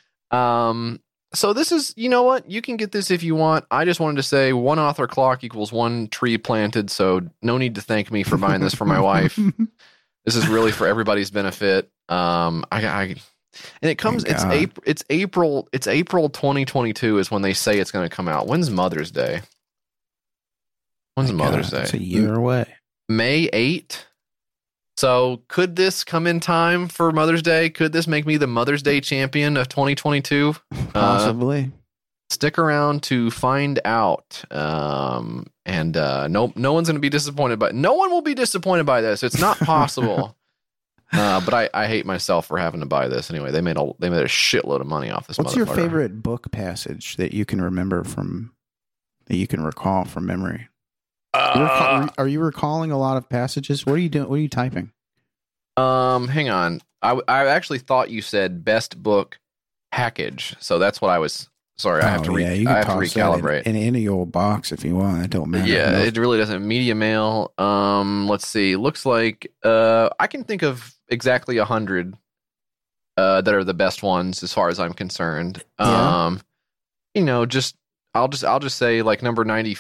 So this is, you know what? You can get this if you want. I just wanted to say 1 author clock equals 1 tree planted, so no need to thank me for buying this for my wife. This is really for everybody's benefit. And it comes. It's April 2022 is when they say it's going to come out. When's Mother's Day? Mother's Day? It's a year away. May 8th. So could this come in time for Mother's Day? Could this make me the Mother's Day champion of 2022? Possibly. Stick around to find out. No one's going to be disappointed no one will be disappointed by this. It's not possible. But I hate myself for having to buy this anyway. They made a shitload of money off this. What's your favorite book passage that you can remember that you can recall from memory? Are you recalling a lot of passages? What are you doing? What are you typing? Hang on. I actually thought you said best book package, so that's what I was. Sorry, I have to recalibrate. In any old box if you want. It don't matter. Yeah, it really doesn't. Media mail. Let's see. Looks like I can think of exactly 100 that are the best ones as far as I'm concerned. Yeah. I'll just say like number 90.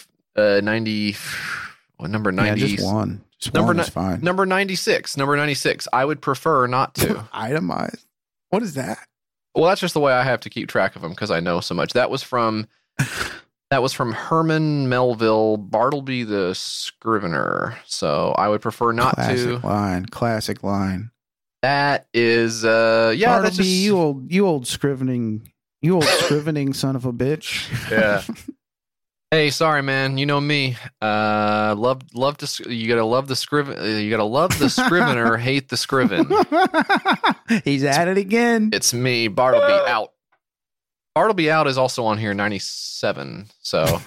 Number 90. Yeah, just one. One is fine. Number 96. Number 96. I would prefer not to itemize. What is that? Well, that's just the way I have to keep track of them because I know so much. That was from Herman Melville Bartleby the Scrivener. So I would prefer not to. Classic line. That is, Bartleby, that's just you old scrivening son of a bitch. Yeah. Hey, sorry, man. You know me. Love to. You gotta love the scriven. You gotta love the scrivener, hate the scriven. He's at it again. It's me, Bartleby out. Bartleby out is also on here, 97. So,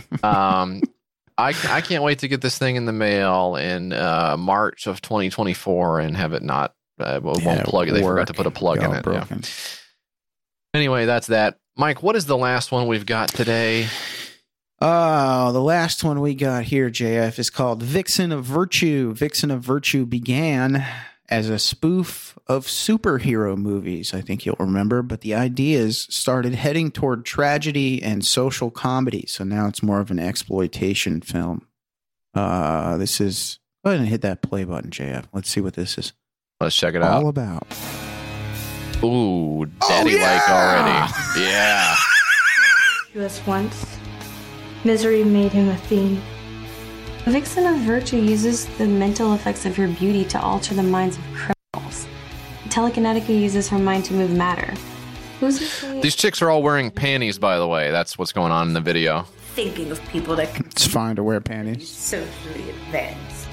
I can't wait to get this thing in the mail in March of 2024 and have it not. Won't plug it. They forgot to put a plug in it. Yeah. Anyway, that's that. Mike, what is the last one we've got today? The last one we got here, JF, is called Vixen of Virtue. Vixen of Virtue began as a spoof of superhero movies, I think you'll remember, but the ideas started heading toward tragedy and social comedy, so now it's more of an exploitation film. This is... Go ahead and hit that play button, JF. Let's see what this is. Let's check it out. All about. Ooh, daddy like already. Yeah. Us once. Misery made him a fiend. The Vixen of Virtue uses the mental effects of her beauty to alter the minds of criminals. Telekinetica uses her mind to move matter. Who's to say? These chicks are all wearing panties, by the way. That's what's going on in the video. Thinking of people that can It's fine to wear panties. be socially advanced.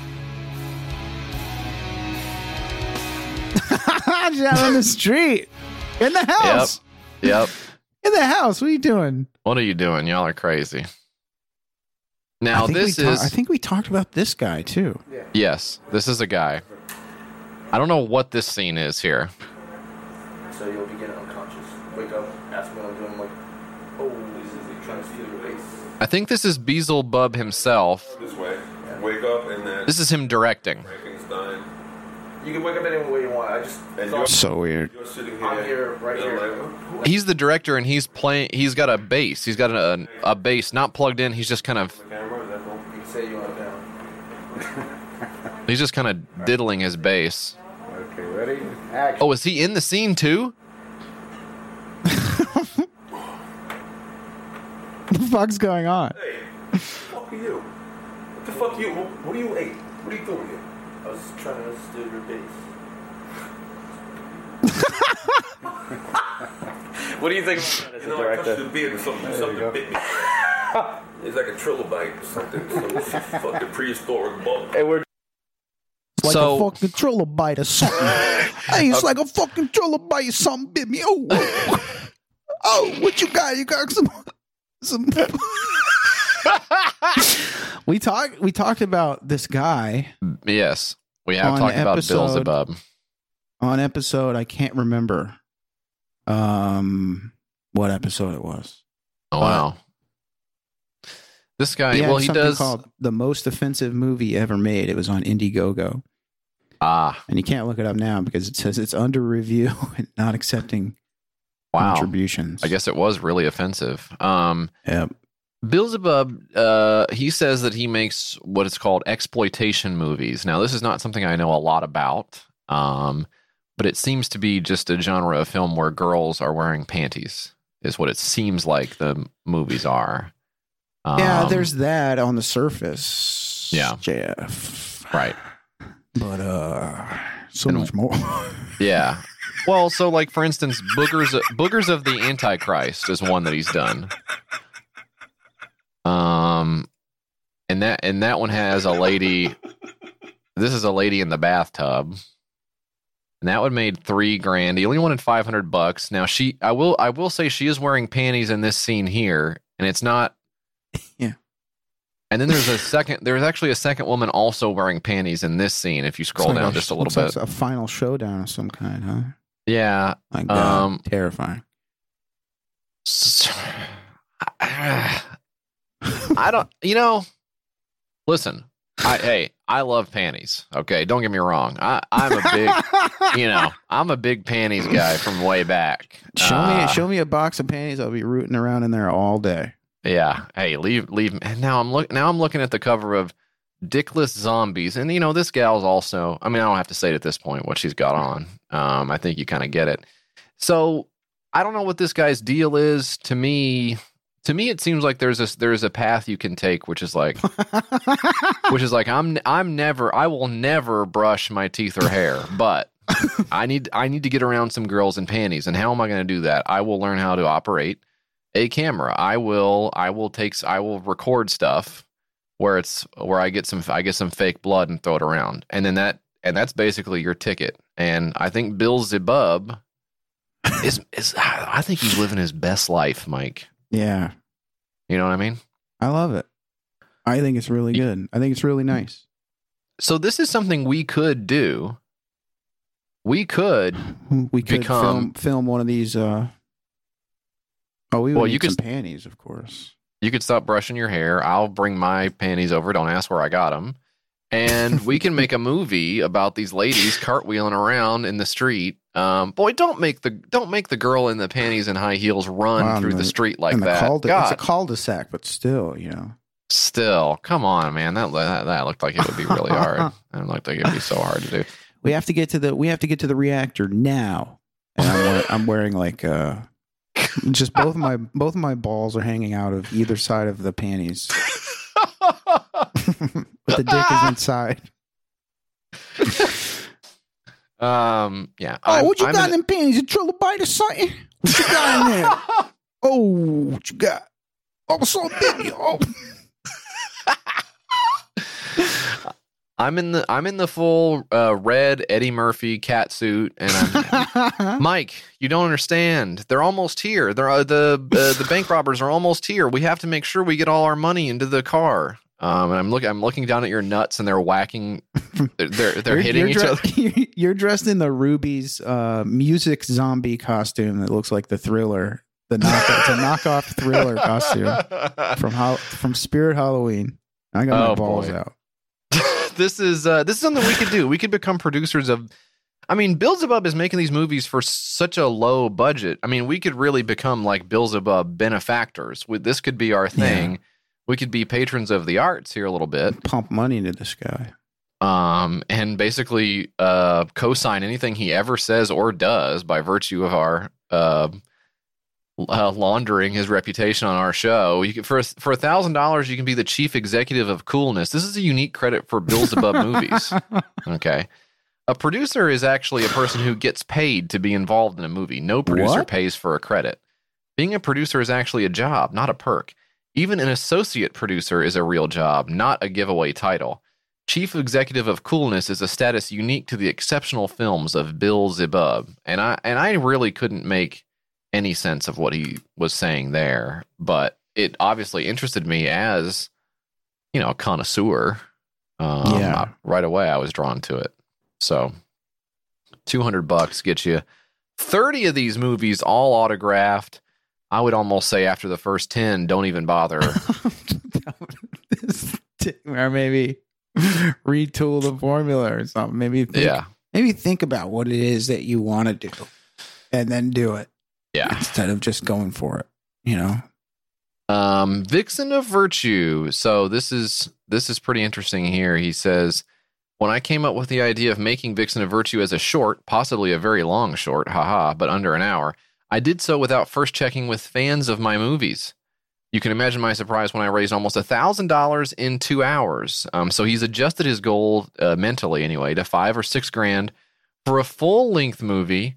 Out on the street. In the house. Yep. In the house. What are you doing? What are you doing? Y'all are crazy. Now, I think we talked about this guy, too. Yes, this is a guy. I don't know what this scene is here. So you'll begin unconscious. Wake up, ask what I'm doing, like, oh, this is trying to feel your face. I think this is Beelzebub himself. This way. Wake up and then... This is him directing. Frankenstein. You can wake up any way you want. I just thought... So weird. You're sitting here. I'm here, right here. He's the director, and he's playing. He's got a bass. He's got a bass not plugged in. He's just kind of. You can say you want down. He's just kind of diddling his bass. Okay, ready? Action. Oh, is he in the scene too? What the fuck's going on? Hey, what the fuck are you? What the fuck you? What do you eat? What are you doing here? I was trying to understand your bass. What do you think about that as a I touched director? the beard or something bit me. It's like a trilobite or something. Some fucking prehistoric bug. Hey, we're It's like a fucking trilobite or something. Hey, it's like a fucking trilobite or something bit me. Oh, what you got? You got some. We talked about this guy. Yes, we have talked about Beelzebub. On episode, I can't remember what episode it was. Oh, wow. This guy, he he does... called The Most Offensive Movie Ever Made. It was on Indiegogo. Ah. And you can't look it up now because it says it's under review and not accepting contributions. I guess it was really offensive. Yep. Beelzebub, he says that he makes what is called exploitation movies. Now, this is not something I know a lot about, but it seems to be just a genre of film where girls are wearing panties, is what it seems like the movies are. Yeah, there's that on the surface. Yeah. JF. Right. But so much more. Yeah. Well, so like for instance, Boogers of the Antichrist is one that he's done. And that one has a lady. This is a lady in the bathtub. And that one made $3,000. He only wanted $500. Now I will say she is wearing panties in this scene here, and it's not. Yeah. And then there's actually a second woman also wearing panties in this scene. If you scroll down just a little bit, it's a final showdown of some kind, huh? Yeah. My God, terrifying. I don't. Listen. I love panties. Okay, don't get me wrong. I'm a big, I'm a big panties guy from way back. Show me a box of panties. I'll be rooting around in there all day. Yeah. Hey, leave. Now I'm looking at the cover of Dickless Zombies, and this gal's also. I mean, I don't have to say at this point what she's got on. I think you kind of get it. So I don't know what this guy's deal is. To me, it seems like there's a path you can take, which is like I will never brush my teeth or hair, but I need to get around some girls in panties. And how am I going to do that? I will learn how to operate a camera. I will record stuff where I get some fake blood and throw it around, and then that's basically your ticket. And I think Beelzebub is I think he's living his best life, Mike. Yeah, you know what I mean. I love it. I think it's really good. I think it's really nice. So this is something we could do. We could film one of these. You need some panties, of course. You could stop brushing your hair. I'll bring my panties over. Don't ask where I got them. And we can make a movie about these ladies cartwheeling around in the street. Boy, don't make the girl in the panties and high heels run through the street like that. It's a cul-de-sac, but still, Still, come on, man. That looked like it would be really hard. It looked like it'd be so hard to do. We have to get to the reactor now. And I'm wearing like just both of my balls are hanging out of either side of the panties. But the dick is inside. Yeah. What you got in them panties? A trilobite or something? What you got in there? What you got? So baby. I'm in the full red Eddie Murphy cat suit, and I'm Mike. You don't understand. They're almost here. The bank robbers are almost here. We have to make sure we get all our money into the car. And I'm looking down at your nuts, and they're whacking. They're hitting each other. You're dressed in the Ruby's music zombie costume that looks like the Thriller. It's a knockoff Thriller costume from Spirit Halloween. I got my balls out. This is something we could do. We could become producers of. I mean, Beelzebub is making these movies for such a low budget. I mean, we could really become like Beelzebub benefactors. This could be our thing. Yeah. We could be patrons of the arts here a little bit. Pump money into this guy. And basically co-sign anything he ever says or does by virtue of our laundering his reputation on our show. You can, for $1,000, you can be the chief executive of coolness. This is a unique credit for Beelzebub movies. Okay. A producer is actually a person who gets paid to be involved in a movie. No producer pays for a credit. Being a producer is actually a job, not a perk. Even an associate producer is a real job, not a giveaway title. Chief executive of coolness is a status unique to the exceptional films of Beelzebub. And I really couldn't make any sense of what he was saying there, but it obviously interested me as, a connoisseur. Right away I was drawn to it. So $200 gets you 30 of these movies all autographed. I would almost say after the first 10, don't even bother. Or maybe retool the formula or something. Maybe think about what it is that you want to do and then do it. Yeah. Instead of just going for it, Vixen of Virtue. So this is pretty interesting here. He says, when I came up with the idea of making Vixen of Virtue as a short, possibly a very long short, but under an hour, I did so without first checking with fans of my movies. You can imagine my surprise when I raised almost $1,000 in 2 hours. So he's adjusted his goal mentally anyway to $5,000 or $6,000 for a full length movie.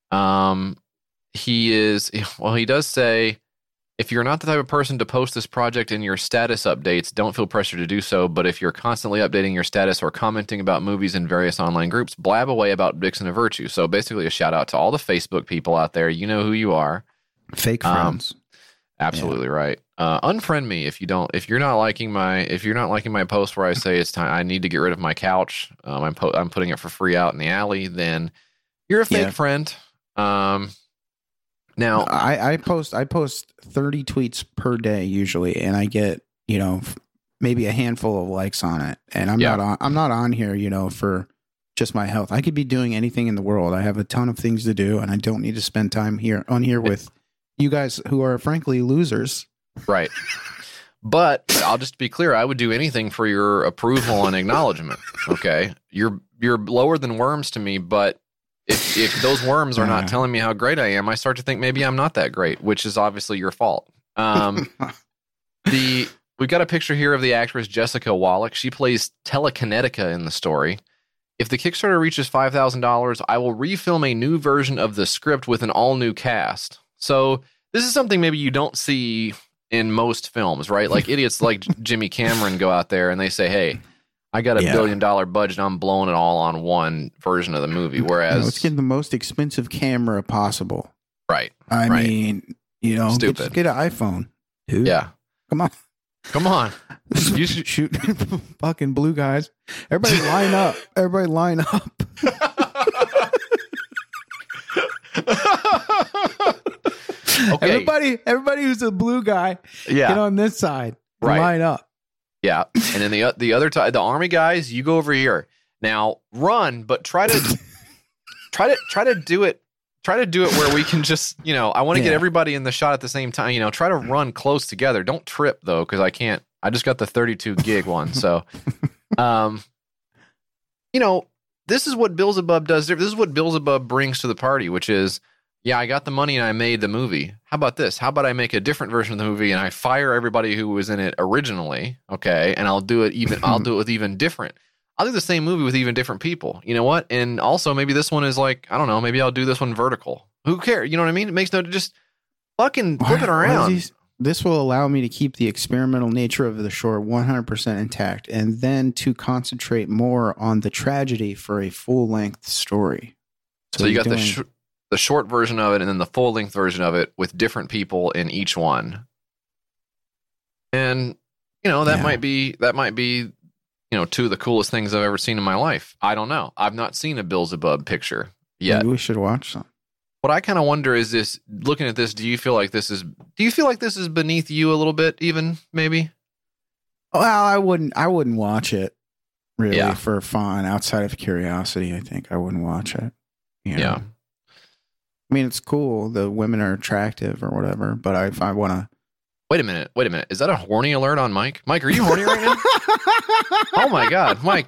He does say, if you're not the type of person to post this project in your status updates, don't feel pressure to do so. But if you're constantly updating your status or commenting about movies in various online groups, blab away about Vixen of Virtue. So basically a shout out to all the Facebook people out there. You know who you are. Fake friends. Absolutely right. Unfriend me if you're not liking my post where I say it's time, I need to get rid of my couch. I'm putting it for free out in the alley. Then you're a fake friend. Now I post 30 tweets per day usually, and I get maybe a handful of likes on it, and I'm not on here for just my health. I could be doing anything in the world. I have a ton of things to do, and I don't need to spend time on here with you guys who are frankly losers. Right. But I'll just be clear, I would do anything for your approval and acknowledgement. Okay, you're lower than worms to me, but if those worms are not telling me how great I am, I start to think maybe I'm not that great, which is obviously your fault. We've got a picture here of the actress Jessica Wallach. She plays Telekinetica in the story. If the Kickstarter reaches $5,000, I will refilm a new version of the script with an all-new cast. So this is something maybe you don't see in most films, right? Like idiots like Jimmy Cameron go out there and they say, hey, I got $1 billion budget. I'm blowing it all on one version of the movie. Whereas let's get the most expensive camera possible. Right. I mean, stupid. Get an iPhone, dude. Yeah. Come on. You should shoot fucking blue guys. Everybody line up. Okay. Everybody who's a blue guy, get on this side. Right. Line up. Yeah. And then the other side, the army guys, you go over here. Now run, but try to do it. Try to do it where we can just, I want to get everybody in the shot at the same time. Try to run close together. Don't trip though, because I can't. I just got the 32 gig one. So, this is what Beelzebub does. This is what Beelzebub brings to the party, which is, I got the money and I made the movie. How about this? How about I make a different version of the movie and I fire everybody who was in it originally? Okay. And I'll do it with even different. I'll do the same movie with even different people. You know what? And also maybe this one is like, I don't know, maybe I'll do this one vertical. Who cares? You know what I mean? It makes just fucking flip it around. This will allow me to keep the experimental nature of the short 100% intact and then to concentrate more on the tragedy for a full-length story. So you got the short version of it and then the full-length version of it with different people in each one. And, that might be two of the coolest things I've ever seen in my life. I don't know. I've not seen a Beelzebub picture yet. Maybe we should watch some. What I kind of wonder is this, looking at this, do you feel like this is beneath you a little bit even, maybe? Well, I wouldn't watch it really for fun outside of curiosity. I think I wouldn't watch it. Yeah. I mean, it's cool. The women are attractive or whatever, but if I want to. Wait a minute. Is that a horny alert on Mike? Mike, are you horny right now? Oh my God, Mike,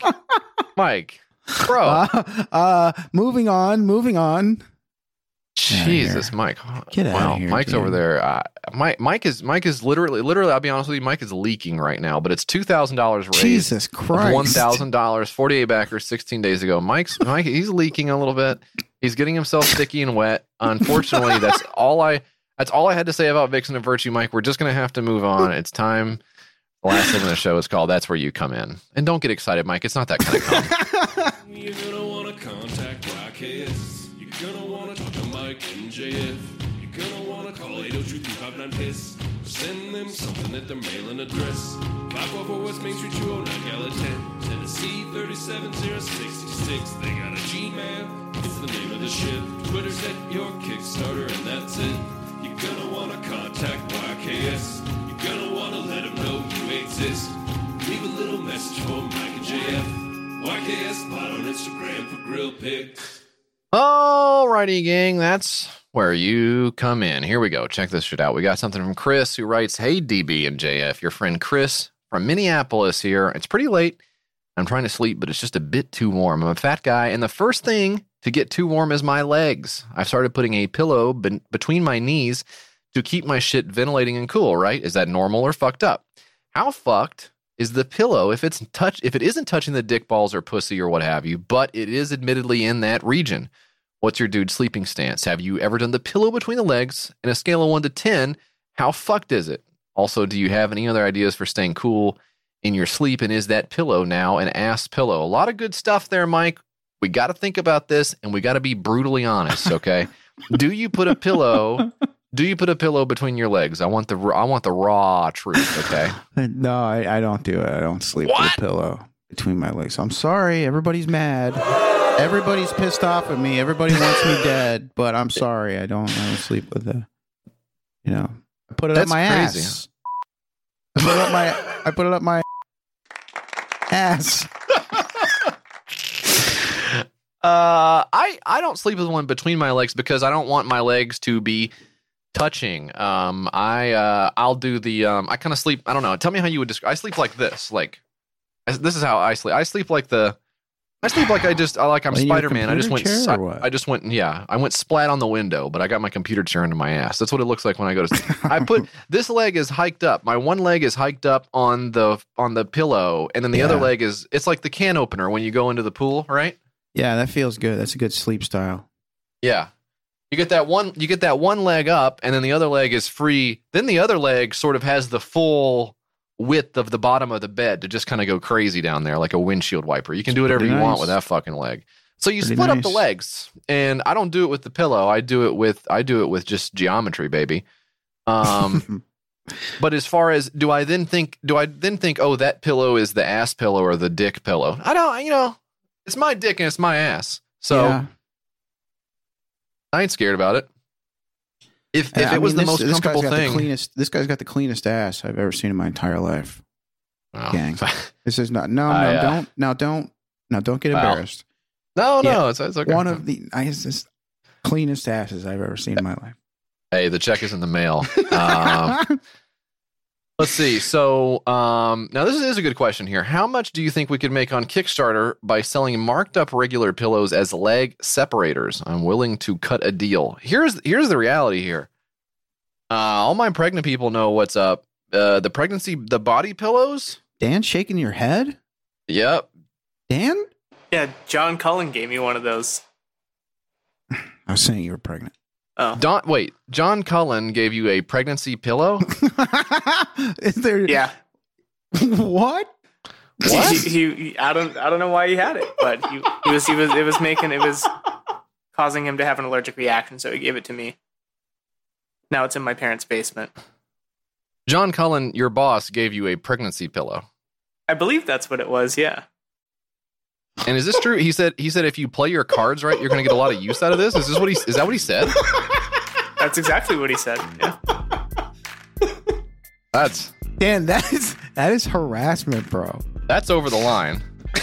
bro. Moving on. Jesus, Mike. Get out of here. Mike's dude. over there. Mike is literally, I'll be honest with you, Mike is leaking right now, but it's $2,000 raised. Jesus Christ. $1,000, 48 backers 16 days ago. Mike, he's leaking a little bit. He's getting himself sticky and wet. Unfortunately, that's all I had to say about Vixen of Virtue, Mike. We're just going to have to move on. It's time. The last segment of the show is called That's Where You Come In. And don't get excited, Mike. It's not that kind of comment. You're going to want to contact YKS. You're going to want to talk to Mike and JF. You're going to want to call 802-359-PISS. Send them something at their mailing address. 544 West Main Street, 209 Gallatin, Tennessee 37066. They got a Gmail. It's the name of the ship. Twitter's at your Kickstarter, and that's it. You're gonna want to contact YKS. You're gonna want to let them know you exist. Leave a little message for Mike and JF. YKS Pod on Instagram for grill pics. Alrighty, gang. That's where you come in. Here we go. Check this shit out. We got something from Chris who writes, "Hey, DB and JF, your friend Chris from Minneapolis here. It's pretty late. I'm trying to sleep, but it's just a bit too warm. I'm a fat guy, and the first thing to get too warm is my legs. I've started putting a pillow between my knees to keep my shit ventilating and cool, right? Is that normal or fucked up? How fucked is the pillow if it isn't touching the dick, balls, or pussy or what have you, but it is admittedly in that region? What's your dude's sleeping stance? Have you ever done the pillow between the legs? In a scale of 1 to 10, how fucked is it? Also, do you have any other ideas for staying cool in your sleep? And is that pillow now an ass pillow?" A lot of good stuff there, Mike. We got to think about this, and we got to be brutally honest, okay? Do you put a pillow between your legs? I want the raw truth, okay? No, I don't do it. I don't sleep with a pillow between my legs. I'm sorry. Everybody's mad. Everybody's pissed off at me. Everybody wants me dead, but I'm sorry. I don't sleep with I put it up my ass. I put it up my ass. I don't sleep with one between my legs because I don't want my legs to be touching. I'll do the I kind of sleep. I don't know. Tell me how you would describe. I sleep like this. Like this is how I sleep. I sleep like I'm Spider-Man. I just went. Yeah, I went splat on the window, but I got my computer chair into my ass. That's what it looks like when I go to sleep. I put this leg is hiked up. My one leg is hiked up on the pillow, and then the other leg it's like the can opener when you go into the pool, right? Yeah, that feels good. That's a good sleep style. Yeah. You get that one leg up, and then the other leg is free. Then the other leg sort of has the full width of the bottom of the bed to just kind of go crazy down there like a windshield wiper. You can do whatever you want with that fucking leg. So you split up the legs, and I don't do it with the pillow. I do it with just geometry, baby. But as far as do I then think, oh, that pillow is the ass pillow or the dick pillow? I don't, it's my dick and it's my ass. So I ain't scared about it. If it was the most comfortable thing. This guy's got the cleanest ass I've ever seen in my entire life. Oh. Gang. This is not, don't get embarrassed. No, it's okay. One of the nicest, cleanest asses I've ever seen in my life. Hey, the check is in the mail. Let's see. So now this is a good question here. How much do you think we could make on Kickstarter by selling marked up regular pillows as leg separators? I'm willing to cut a deal. Here's the reality here. All my pregnant people know what's up. The body pillows. Dan shaking your head? Yep. Dan? Yeah, John Cullen gave me one of those. I was saying you were pregnant. Oh. John Cullen gave you a pregnancy pillow? Is there? Yeah. What? He I don't know why he had it, but it was causing him to have an allergic reaction, so he gave it to me. Now it's in my parents' basement. John Cullen, your boss, gave you a pregnancy pillow. I believe that's what it was, yeah. And is this true? He said if you play your cards right, you're going to get a lot of use out of this. Is that what he said? That's exactly what he said. Yeah. Dan, that is harassment, bro. That's over the line.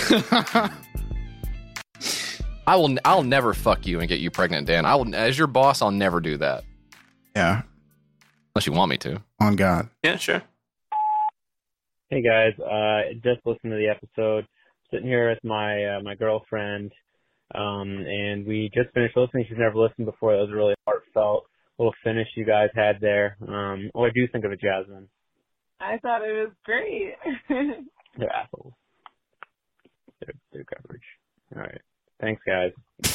I'll never fuck you and get you pregnant, Dan. As your boss, I'll never do that. Yeah. Unless you want me to. On God. Yeah, sure. Hey guys, just listened to the episode. Sitting here with my girlfriend, and we just finished listening. She's never listened before. That was a really heartfelt little finish you guys had there. What do you think of it, Jasmine? I thought it was great. They're assholes. They're garbage. All right. Thanks, guys.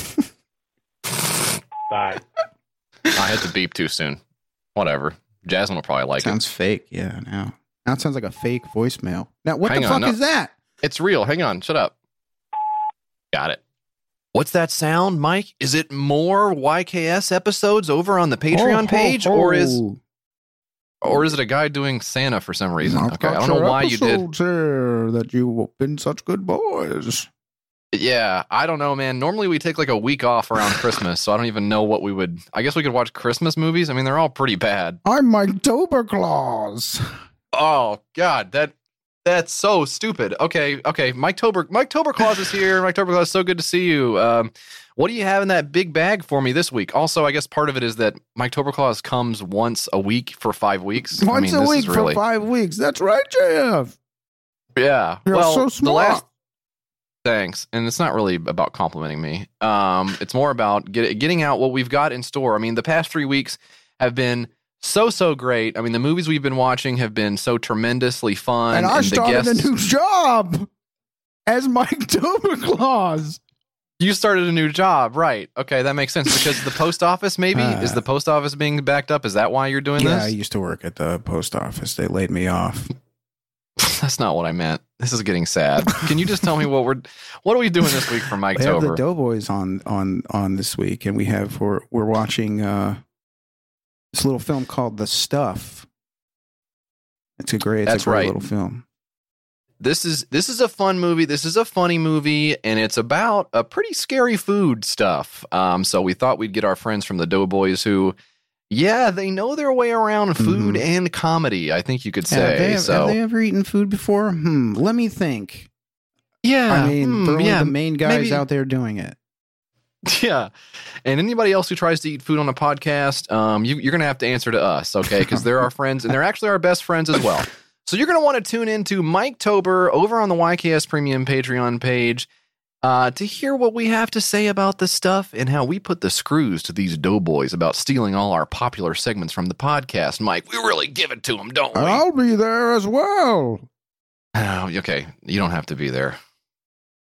Bye. I had to beep too soon. Whatever. Jasmine will probably like Sounds fake. Yeah, now it sounds like a fake voicemail. Now, what the fuck is that? It's real. Hang on. Shut up. Got it. What's that sound, Mike? Is it more YKS episodes over on the Patreon page, or is it a guy doing Santa for some reason? Okay, I don't know why you did that. You've been such good boys. Yeah, I don't know, man. Normally we take like a week off around Christmas, so I don't even know what we would. I guess we could watch Christmas movies. I mean, they're all pretty bad. I'm Mike Toberclaus. Oh God, that's so stupid. Okay. Mike Toberclaus is here. Mike Toberclaus, so good to see you. What do you have in that big bag for me this week? Also, I guess part of it is that Mike Toberclaus comes once a week for 5 weeks. Once a week for 5 weeks. That's right, JF. Yeah. You're so smart. Thanks. And it's not really about complimenting me. It's more about getting out what we've got in store. I mean, the past 3 weeks have been so great. I mean, the movies we've been watching have been so tremendously fun. And I started a new job as Mike Toberclaus. You started a new job, right? Okay, that makes sense. Because the post office, maybe? Is the post office being backed up? Is that why you're doing this? Yeah, I used to work at the post office. They laid me off. That's not what I meant. This is getting sad. Can you just tell me what are we doing this week for Mike Tober? We have the Doughboys on this week, and we're watching this little film called The Stuff. It's a great little film. This is a fun movie. This is a funny movie, and it's about a pretty scary food stuff. So we thought we'd get our friends from the Doughboys who, they know their way around food and comedy, I think you could say. Have they ever eaten food before? Let me think. Yeah. I mean, they're only the main guys out there doing it. Yeah. And anybody else who tries to eat food on a podcast, you're going to have to answer to us, okay? Because they're our friends, and they're actually our best friends as well. So you're going to want to tune into Mike Tober over on the YKS Premium Patreon page to hear what we have to say about this stuff and how we put the screws to these doughboys about stealing all our popular segments from the podcast. Mike, we really give it to them, don't we? I'll be there as well. Oh, okay. You don't have to be there.